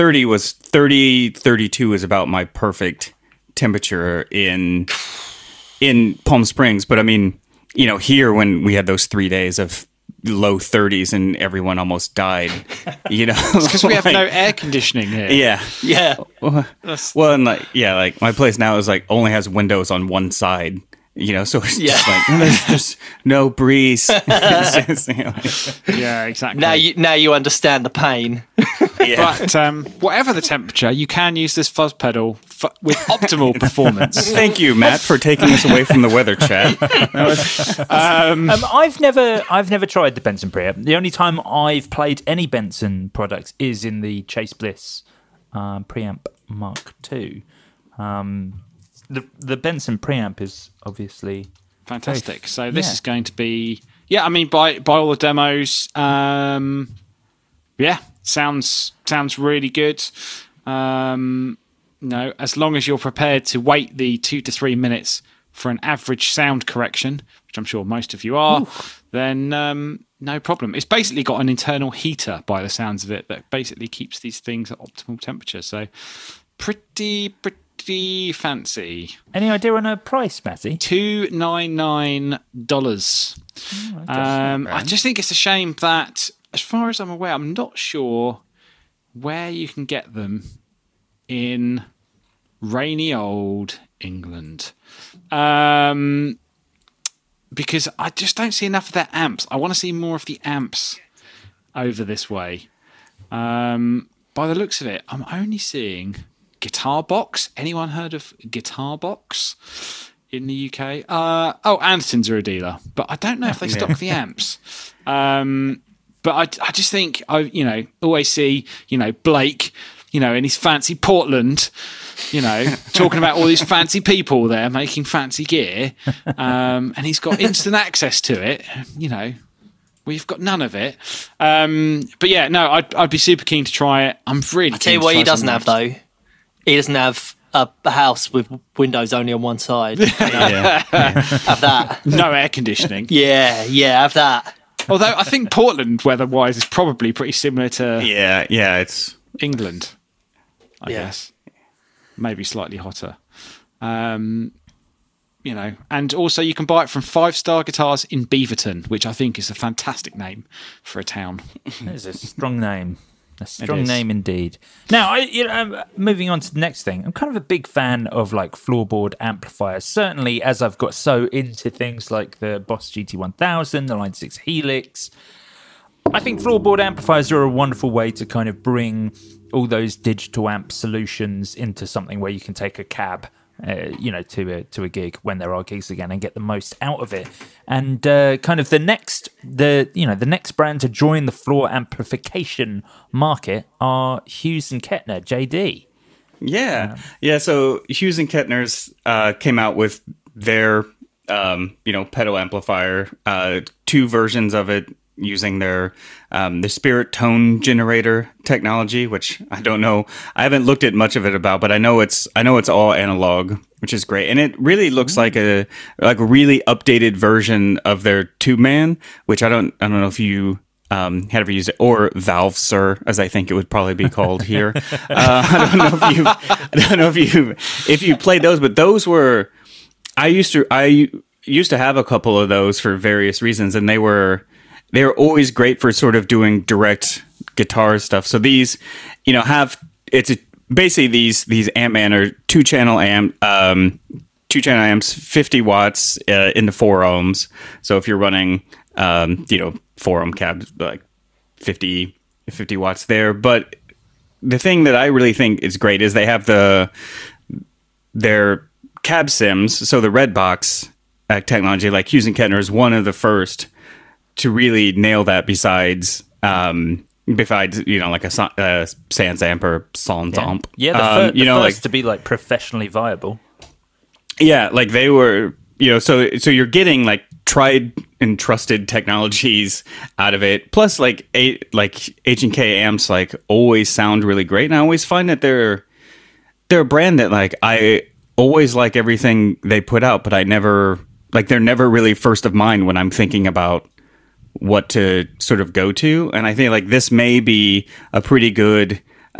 32 is about my perfect temperature in Palm Springs. But I mean, here when we had those 3 days of low 30s and everyone almost died, It's because we have no air conditioning here. Yeah. Well, and like my place now is like only has windows on one side. So it's just like there's no breeze. Yeah, exactly. Now you understand the pain. But whatever the temperature, you can use this fuzz pedal with optimal performance. Thank you, Matt, for taking us away from the weather chat. I've never tried the Benson preamp. The only time I've played any Benson products is in the Chase Bliss preamp Mark II. The Benson preamp is obviously fantastic. So this is going to be, I mean, by all the demos, sounds really good. As long as you're prepared to wait the 2 to 3 minutes for an average sound correction, which I'm sure most of you are, then no problem. It's basically got an internal heater by the sounds of it that basically keeps these things at optimal temperature. So pretty fancy. Any idea on a price, Matty? $299. I just think it's a shame that, as far as I'm aware, I'm not sure where you can get them in rainy old England. because I just don't see enough of their amps. I want to see more of the amps over this way. By the looks of it, I'm only seeing Guitar Box. Anyone heard of Guitar Box in the UK? Andertons are a dealer, but I don't know if they stock the amps. But I just think I always see Blake, in his fancy Portland, talking about all these fancy people there making fancy gear, and he's got instant access to it. We've got none of it. But yeah, no, I'd be super keen to try it. I'm really. I tell you what, he doesn't have though. He doesn't have a house with windows only on one side. Have that. No air conditioning. Yeah, have that. Although I think Portland, weather-wise, is probably pretty similar to it's England. I guess maybe slightly hotter. And also you can buy it from 5 Star Guitars in Beaverton, which I think is a fantastic name for a town. It's a strong name. A strong name indeed. Now, moving on to the next thing, I'm kind of a big fan of like floorboard amplifiers. Certainly, as I've got so into things like the Boss GT1000, the Line 6 Helix, I think floorboard amplifiers are a wonderful way to kind of bring all those digital amp solutions into something where you can take a cab, to a gig when there are gigs again and get the most out of it. And kind of the next brand to join the floor amplification market are Hughes and Kettner, JD. Yeah. So Hughes and Kettner's came out with their pedal amplifier, 2 versions of it, using their the Spirit Tone Generator technology, which I don't know. I haven't looked at much of it about, but I know it's all analog, which is great, and it really looks like a really updated version of their Tube Man, which I don't know if you had ever used it, or Valve Sir, as I think it would probably be called here. I don't know if you played those, but those were I used to have a couple of those for various reasons, and they were always great for sort of doing direct guitar stuff. So these, basically these Amp-Man are 2-channel amps, 50 watts into 4 ohms. So if you're running, 4-ohm cabs, like 50 watts there. But the thing that I really think is great is they have their cab sims. So the Redbox technology, like Hughes and Kettner, is one of the first to really nail that besides like a Sans Amp or Sans Amp. Yeah, the first to be like professionally viable. Yeah, like they were, so you're getting like tried and trusted technologies out of it. Plus like H&K amps like always sound really great. And I always find that they're a brand that like I always like everything they put out, but they're never really first of mind when I'm thinking about what to sort of go to. And I think like this may be a pretty good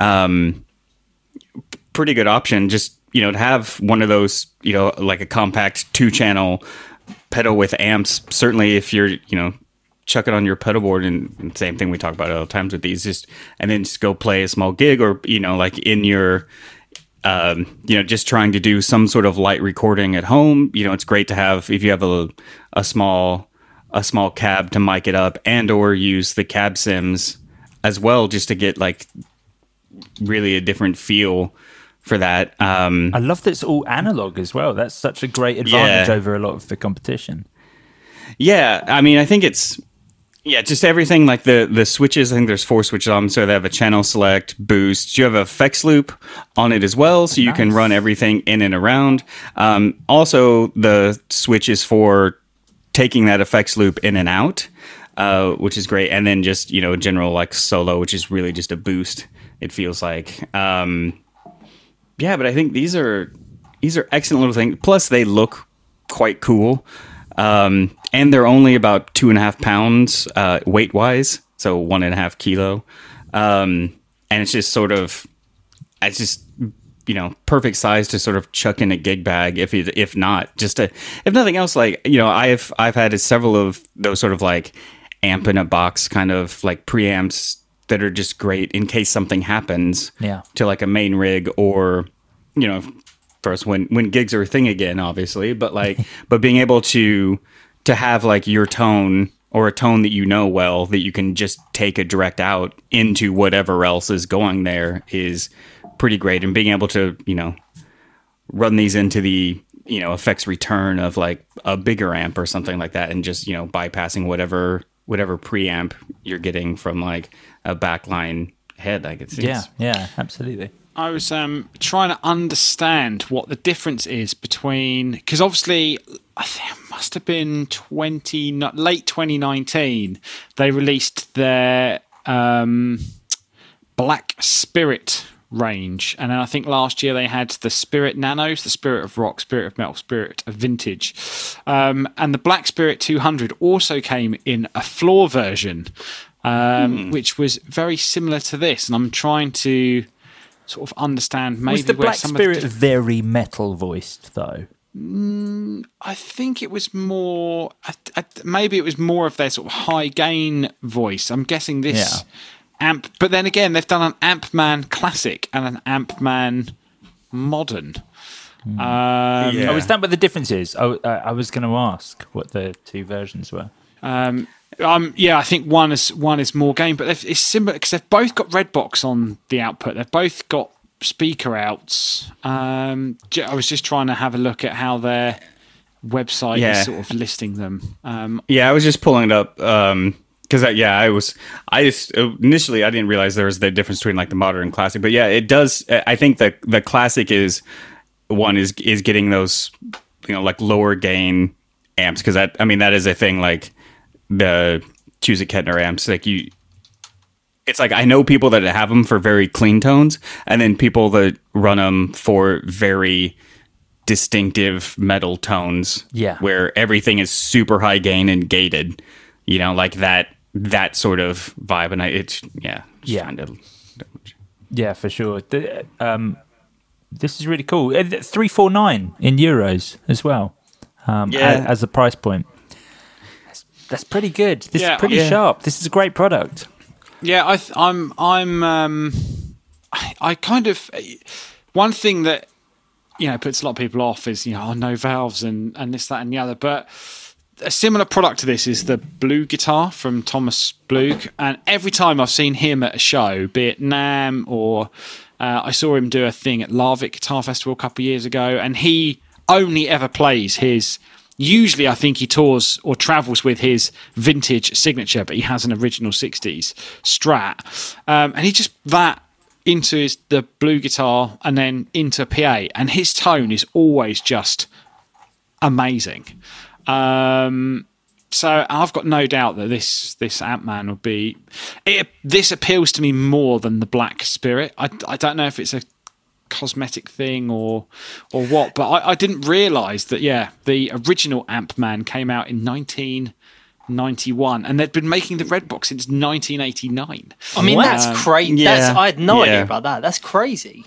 option, just to have one of those, like a compact 2-channel pedal with amps. Certainly if you're chuck it on your pedal board, and same thing we talk about all the times with these, and then just go play a small gig, or like in your just trying to do some sort of light recording at home. It's great to have, if you have a small cab, to mic it up, and or use the cab sims as well, just to get like really a different feel for that. I love that it's all analog as well. That's such a great advantage over a lot of the competition. Yeah, I mean, I think it's just everything, like the switches. I think there's 4 switches on them, so they have a channel select, boost. You have a effects loop on it as well, so you can run everything in and around. Also, the switch is for taking that effects loop in and out, which is great. And then just, general like solo, which is really just a boost, it feels like. But I think these are excellent little things. Plus they look quite cool. And they're only about 2.5 pounds, weight wise. So 1.5 kilo. And it's just perfect size to sort of chuck in a gig bag. If nothing else, like, I've had several of those sort of like amp in a box kind of like preamps that are just great in case something happens to like a main rig, or, for us when gigs are a thing again, obviously, but being able to to have like your tone or a tone that you know well that you can just take a direct out into whatever else is going there is pretty great. And being able to, run these into the, effects return of like a bigger amp or something like that, and just, bypassing whatever preamp you're getting from like a backline head, I could see. Yeah, absolutely. I was trying to understand what the difference is between, because obviously I think it must have been late 2019 they released their Black Spirit range, and then I think last year they had the Spirit Nanos, the Spirit of Rock, Spirit of Metal, Spirit of Vintage, and the Black Spirit 200 also came in a floor version, which was very similar to this, and I'm trying to sort of understand maybe was the where Black some Spirit of the very metal voiced though? I think it was more maybe it was more of their sort of high gain voice. I'm guessing this amp, but then again they've done an Ampman Classic and an Ampman Modern. Oh, is that what the difference is? I was going to ask what the two versions were. I think one is more gain, but it's similar because they've both got Redbox on the output. They've both got speaker outs. I was just trying to have a look at how their website is sort of listing them. I was just pulling it up because initially I didn't realize there was the difference between like the modern and classic, but yeah, it does. I think the classic is getting those like lower gain amps, because that is a thing. Like the Cusa-Kettner amps, like it's like I know people that have them for very clean tones, and then people that run them for very distinctive metal tones, where everything is super high gain and gated, like that sort of vibe. And Yeah, for sure. This is really cool. 349 in euros as well, as a price point. That's pretty good. This is pretty sharp. This is a great product. Yeah, I kind of, one thing that puts a lot of people off is no valves and this, that, and the other. But a similar product to this is the Blue guitar from Thomas Blug, and every time I've seen him at a show, be it NAMM or I saw him do a thing at Larvik Guitar Festival a couple of years ago, and he only ever plays his. Usually, I think he tours or travels with his vintage signature, but he has an original 60s Strat. And he just that into the Blue guitar and then into PA. And his tone is always just amazing. So I've got no doubt that this Ampman will be... This appeals to me more than the Black Spirit. I don't know if it's a cosmetic thing or what, but I didn't realise that the original Ampman came out in 1991 and they'd been making the Redbox since 1989. I mean, that's crazy. I had no idea about that. That's crazy.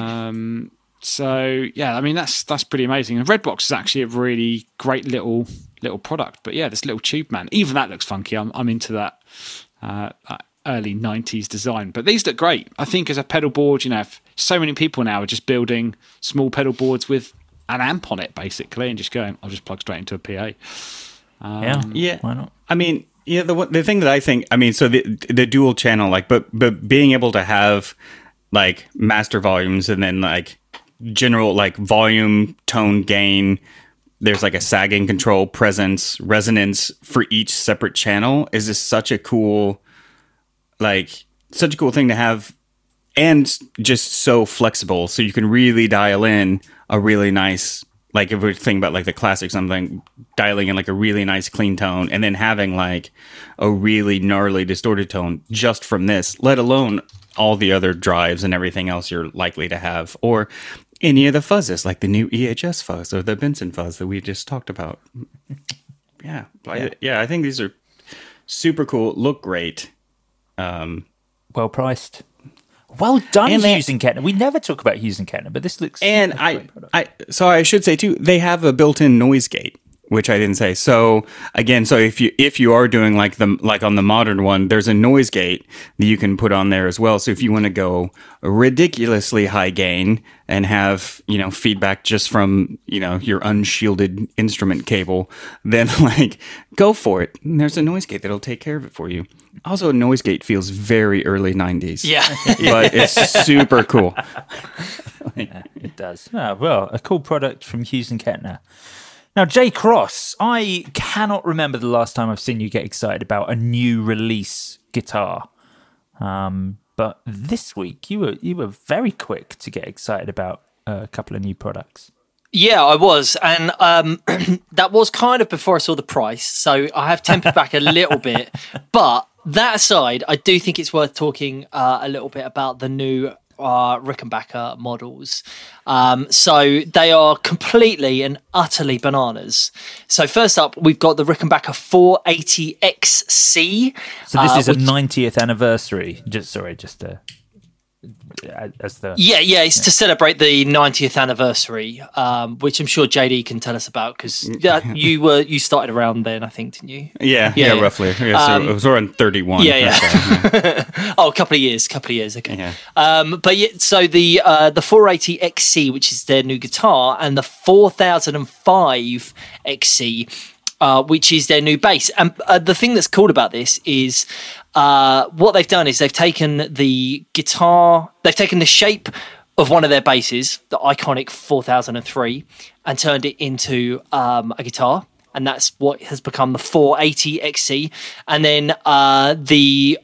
So that's pretty amazing. And Redbox is actually a really great little product. But this little Tube Man, even that looks funky. I'm into that early 90s design. But these look great. I think as a pedal board, if so many people now are just building small pedal boards with an amp on it, basically, and just going, I'll just plug straight into a PA. Why not? I mean, the thing that I think, so the dual channel, like, but being able to have like master volumes and then like general like volume, tone, gain. There's like a sagging control, presence, resonance for each separate channel is just such a cool thing to have, and just so flexible. So you can really dial in a really nice, like if we're thinking about like the classic something, dialing in like a really nice clean tone and then having like a really gnarly distorted tone just from this, let alone all the other drives and everything else you're likely to have, or any of the fuzzes, like the new EHS fuzz or the Benson fuzz that we just talked about. I think these are super cool, look great. Well priced. Well done, Cusa-Kettner. We never talk about Cusa-Kettner, but this looks... And I should say, too, they have a built-in noise gate, which I didn't say. So again, so if you are doing like on the modern one, there's a noise gate that you can put on there as well. So if you want to go ridiculously high gain and have, feedback just from, your unshielded instrument cable, then like go for it. And there's a noise gate that'll take care of it for you. Also, a noise gate feels very early 90s. Yeah. But it's super cool. It does. Oh, well, a cool product from Hughes and Kettner. Now, Jay Cross, I cannot remember the last time I've seen you get excited about a new release guitar. But this week, you were very quick to get excited about a couple of new products. Yeah, I was. And that was kind of before I saw the price. So I have tempered back a little bit. But that aside, I do think it's worth talking a little bit about the new Rickenbacker models. So they are completely and utterly bananas. So first up, we've got the Rickenbacker 480XC. So this is a 90th anniversary. It's to celebrate the 90th anniversary, which I'm sure JD can tell us about because you started around then, I think, didn't you? Yeah, roughly. Yeah, so it was around 31. Oh, a couple of years. Okay. Yeah. So the 480XC, which is their new guitar, and the 4005 XC, which is their new bass. And the thing that's cool about this is what they've done is they've taken the shape of one of their basses, the iconic 4003, and turned it into a guitar. And that's what has become the 480XC. And then the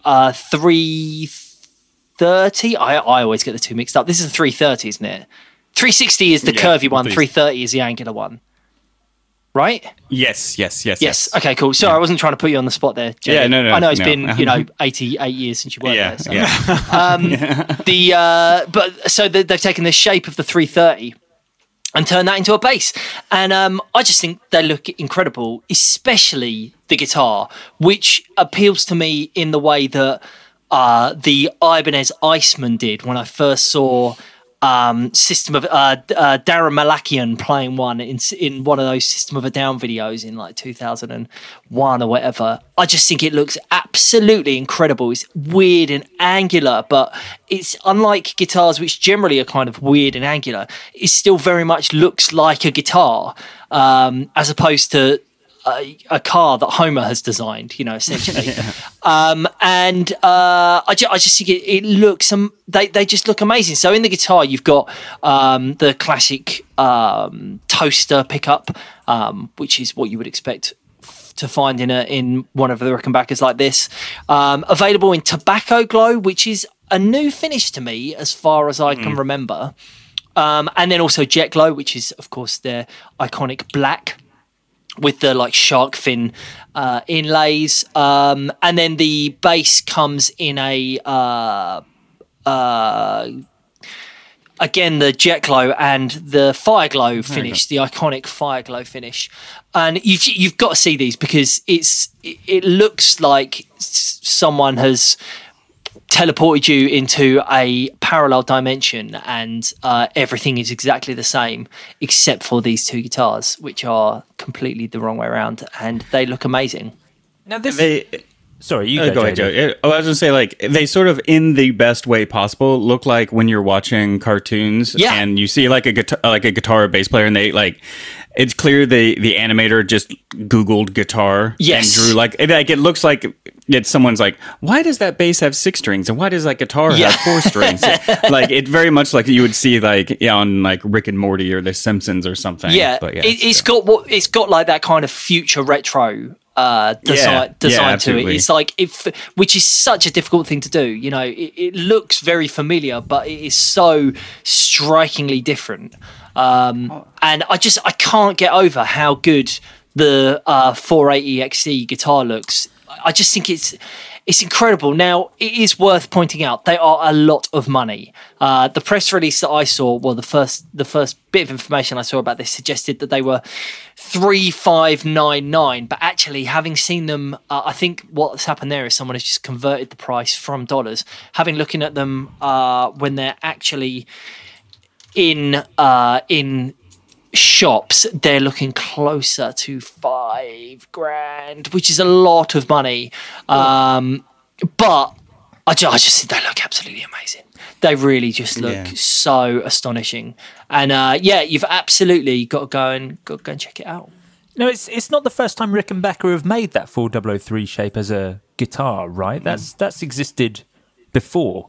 330, I always get the two mixed up. This is a 330, isn't it? 360 is the curvy one, 330 is the angular one. Right? Yes. Okay, cool. Sorry, I wasn't trying to put you on the spot there, Jay. Yeah, no. I know it's been 88 years since you worked there. So. Yeah. They've taken the shape of the 330 and turned that into a bass, and I just think they look incredible, especially the guitar, which appeals to me in the way that the Ibanez Iceman did when I first saw. System of Darren Malakian playing one in one of those System of a Down videos in like 2001 or whatever. I just think it looks absolutely incredible. It's weird and angular, but it's unlike guitars, which generally are kind of weird and angular. It still very much looks like a guitar, as opposed to a car that Homer has designed, essentially. I just think it looks, they just look amazing. So in the guitar, you've got the classic toaster pickup, which is what you would expect to find in one of the Rickenbackers like this. Available in Tobacco Glow, which is a new finish to me as far as I can remember. And then also Jet Glow, which is, of course, their iconic black, with the like shark fin inlays, and then the bass comes in a again the Jet Glow and the Fire Glow finish, the iconic Fire Glow finish, and you've got to see these because it looks like someone has teleported you into a parallel dimension and everything is exactly the same except for these two guitars, which are completely the wrong way around, and they look amazing. Now sorry, you go ahead, Joe. I was going to say, like, they sort of, in the best way possible, look like when you're watching cartoons and you see like a guitar or bass player, and they like, it's clear the animator just Googled guitar and drew like it looks like it's someone's like, why does that bass have 6 strings and why does that guitar have 4 strings? Like it very much like you would see like on like Rick and Morty or The Simpsons or something. Yeah, but it's got like that kind of future retro design to it. It's like which is such a difficult thing to do. It looks very familiar, but it is so strikingly different. And I can't get over how good the 480XC guitar looks. I just think it's incredible. Now, it is worth pointing out they are a lot of money. The press release that I saw, well, the first bit of information I saw about this suggested that they were $3,599, but actually, having seen them, I think what's happened there is someone has just converted the price from dollars. Having looking at them when they're actually in shops, they're looking closer to $5,000, which is a lot of money. But I just think they look absolutely amazing. They really just look so astonishing. And you've absolutely got to go and check it out. No, it's not the first time Rickenbacker have made that 4003 shape as a guitar, right? That's existed before.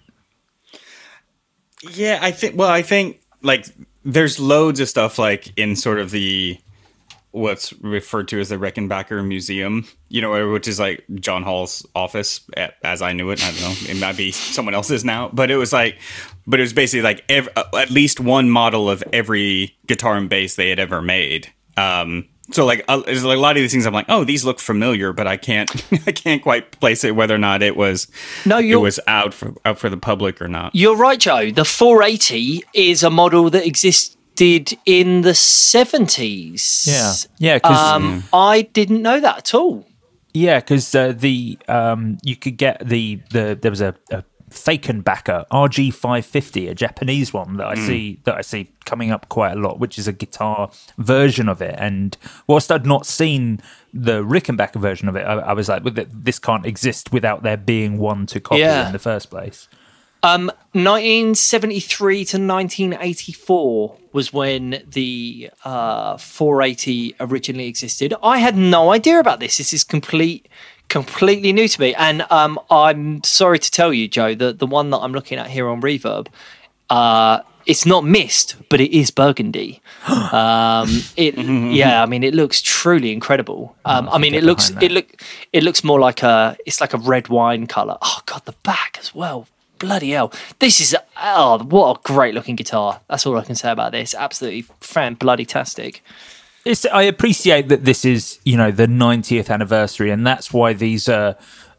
Yeah, I think like there's loads of stuff like in sort of the what's referred to as the Rickenbacker Museum, which is like John Hall's office as I knew it. I don't know, it might be someone else's now, but it was basically like at least one model of every guitar and bass they had ever made. So like there's a lot of these things I'm like, oh, these look familiar, but I can't quite place it whether or not it was out for the public or not. You're right, Joe. The 480 is a model that existed in the 70s. Yeah. Because I didn't know that at all. Yeah, because you could get there was a Fakenbacker RG550, a Japanese one that I see coming up quite a lot, which is a guitar version of it. And whilst I'd not seen the Rickenbacker version of it, I was like, this can't exist without there being one to copy in the first place. 1973 to 1984 was when the 480 originally existed. I had no idea about this. This is completely new to me, and I'm sorry to tell you, Joe, that the one that I'm looking at here on Reverb, it's not mist, but it is burgundy. It looks truly incredible. It looks more like it's like a red wine color. Oh god, the back as well. Bloody hell. This is what a great looking guitar. That's all I can say about this. Absolutely fan-bloody-tastic. I appreciate that this is, the 90th anniversary, and that's why these are,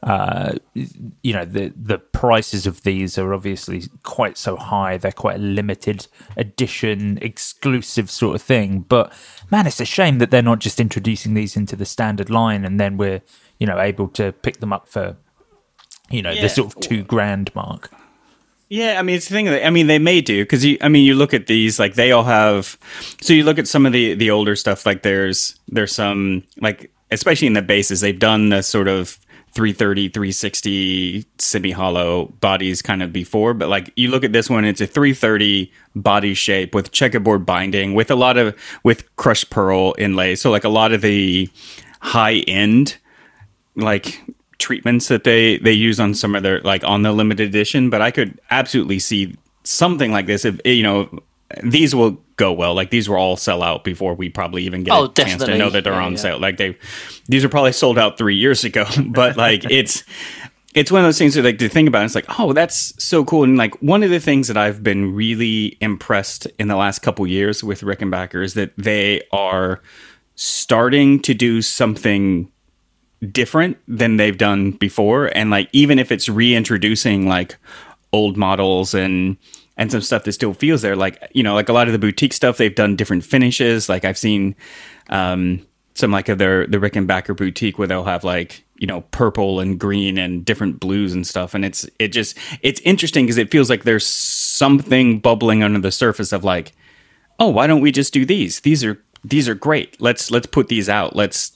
the prices of these are obviously quite so high. They're quite a limited edition, exclusive sort of thing. But man, it's a shame that they're not just introducing these into the standard line, and then we're, able to pick them up for, the sort of $2,000 mark. Yeah, I mean, it's the thing that, they may do, because you look at these, like, they all have, so you look at some of the older stuff, like there's some, like, especially in the basses, they've done the sort of 330, 360 semi-hollow bodies kind of before, but like, you look at this one, it's a 330 body shape with checkerboard binding, with crushed pearl inlay, so like a lot of the high-end, like, treatments that they use on some of their, like, on the limited edition, but I could absolutely see something like this if these will go well. Like, these will all sell out before we probably even get a chance to know that they're on sale. Like, these are probably sold out 3 years ago, but like it's one of those things that, like, to think about, it's like, oh, that's so cool. And like, one of the things that I've been really impressed in the last couple years with Rickenbacker is that they are starting to do something different than they've done before, and like, even if it's reintroducing like old models and some stuff that still feels there, like, like a lot of the boutique stuff, they've done different finishes. Like, I've seen some like of the Rickenbacker boutique where they'll have like, purple and green and different blues and stuff, and it's interesting because it feels like there's something bubbling under the surface of like, oh, why don't we just do these are great, let's put these out, let's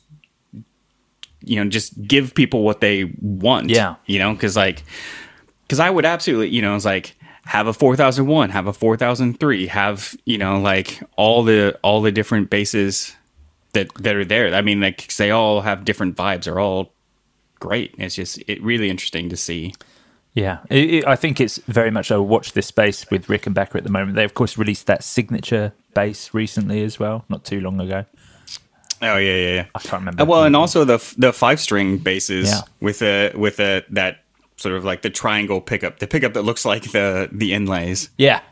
just give people what they want. Yeah. Because I would absolutely, it's like, have a 4001, have a 4003, have, like all the different basses that are there. I mean, like, 'cause they all have different vibes, are all great. It's really interesting to see. Yeah, I think it's very much a watch this space with Rickenbacker at the moment. They, of course, released that signature bass recently as well, not too long ago. Oh yeah. I can't remember. Well, and also the 5-string basses with that sort of like the triangle pickup, the pickup that looks like the inlays. Yeah.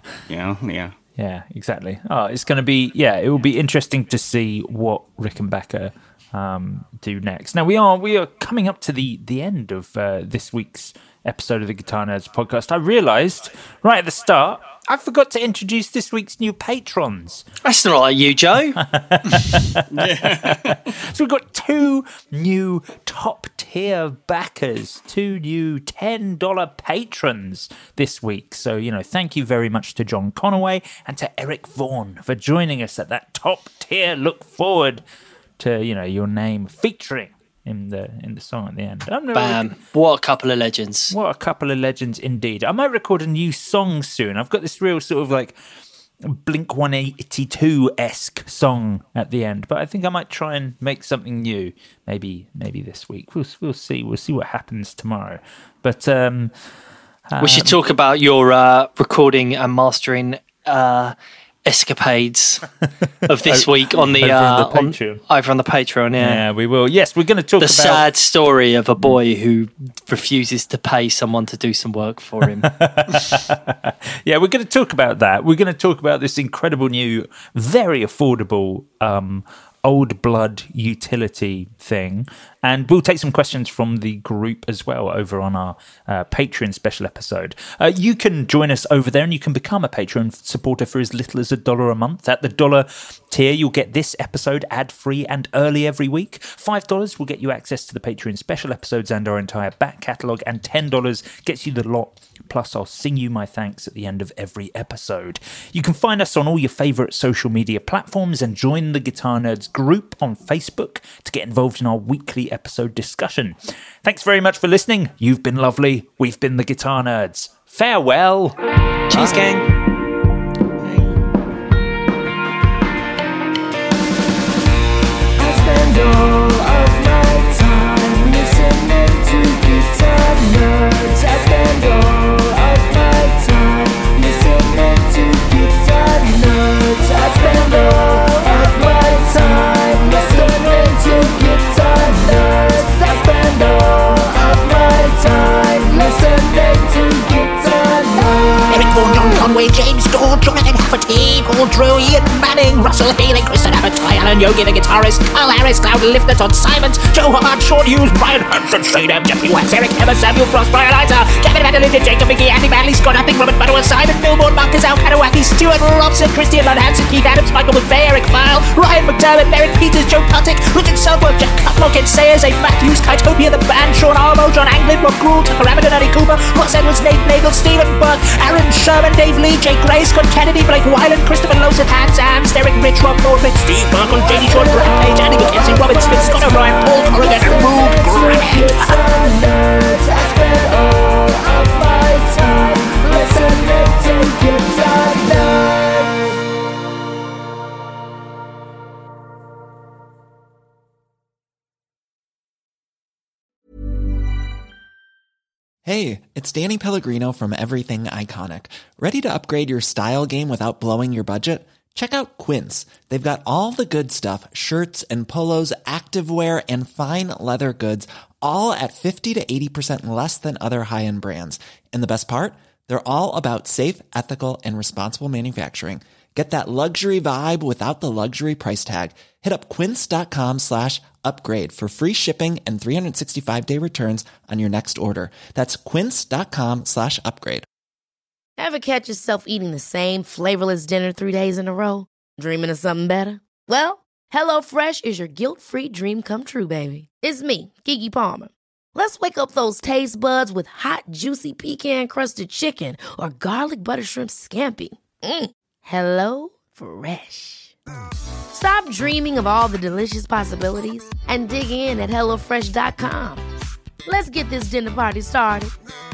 Yeah, exactly. Oh, it's going to be it will be interesting to see what Rickenbacker do next. Now, we are coming up to the end of this week's episode of the Guitar Nerds podcast. I realised right at the start I forgot to introduce this week's new patrons. That's not like you, Joe. So we've got 2 new top-tier backers, 2 new $10 patrons this week. So, thank you very much to John Conaway and to Eric Vaughan for joining us at that top tier. Look forward to, your name featuring in the song at the end. Bam. What a couple of legends. What a couple of legends indeed. I might record a new song soon. I've got this real sort of like Blink-182-esque song at the end, but I think I might try and make something new maybe this week. We'll see what happens tomorrow. But we should talk about your recording and mastering escapades of this week on the Patreon. Over on the Patreon. Yeah, we will. Yes, we're going to talk the about the sad story of a boy who refuses to pay someone to do some work for him. Yeah, we're going to talk about that. We're going to talk about this incredible new, very affordable old blood utility thing, and we'll take some questions from the group as well over on our Patreon special episode. You can join us over there and you can become a Patreon supporter for as little as $1 a month. At the $1 tier, you'll get this episode ad-free and early every week. $5 will get you access to the Patreon special episodes and our entire back catalogue, and $10 gets you the lot. Plus, I'll sing you my thanks at the end of every episode. You can find us on all your favourite social media platforms and join the Guitar Nerds group on Facebook to get involved in our weekly episode discussion. Thanks very much for listening. You've been lovely. We've been the Guitar Nerds. Farewell. Cheers, gang. I spend all of my time listening to Guitar Nerds. I spend all of my time listening to Guitar Nerds. I spend all of my time listening to Guitar Nerds. I spend all of my time listening to Guitar Nerds. Eric Vaughan, John Conway, James Dore, Jonathan Hafferty, Paul Drew, Ian Manning, Russell Healing, Kristen Abbott, Alan Yogi the guitarist, Carl Harris, Cloud Lifter, Todd Simons, Joe Hart, Sean Hughes, Brian Hanson, Shane M, Jeffrey Wax, Eric Emma, Samuel Frost, Brian Isa, Kevin Madeline, Jacob Mickey, Andy Manley, Scott Apping, Robert Butterworth, Simon Billboard, Marcus Al Kadawaki, Stuart Robson, Christian Lund Hansen, Keith Adams, Michael McVeigh, Eric File, Ryan McDermott, Merritt Peters, Joe Puttick, Richard Selberg, Jack Cutlock, Ed Sayers, A. Matthews, Kytopia, The Band, Sean Armo, John Anglin, Rob Gruhl, Tucker Ramadan, Eddie Cooper, Ross Edwards, Nate Nagel, Stephen Burke, Aaron Sherman, Dave Lee, Jake Gray, Scott Kennedy, Blake Wyland, Christopher Loseth, Hans Ams, Derek Rich, Rob Nordman, Steve Merkel, JD Short, Brad Page, Andy McKenzie, Robin Smith, Scott O'Brien, Paul Corrigan, and Moog Grant. I spend all of my time listening to Guitar Nerds. Hey, it's Danny Pellegrino from Everything Iconic. Ready to upgrade your style game without blowing your budget? Check out Quince. They've got all the good stuff, shirts and polos, activewear, and fine leather goods, all at 50 to 80% less than other high-end brands. And the best part? They're all about safe, ethical, and responsible manufacturing. Get that luxury vibe without the luxury price tag. Hit up quince.com/upgrade for free shipping and 365-day returns on your next order. That's quince.com/upgrade. Ever catch yourself eating the same flavorless dinner 3 days in a row? Dreaming of something better? Well, HelloFresh is your guilt-free dream come true, baby. It's me, Keke Palmer. Let's wake up those taste buds with hot, juicy pecan-crusted chicken or garlic butter shrimp scampi. Hello Fresh. Stop dreaming of all the delicious possibilities and dig in at HelloFresh.com. Let's get this dinner party started.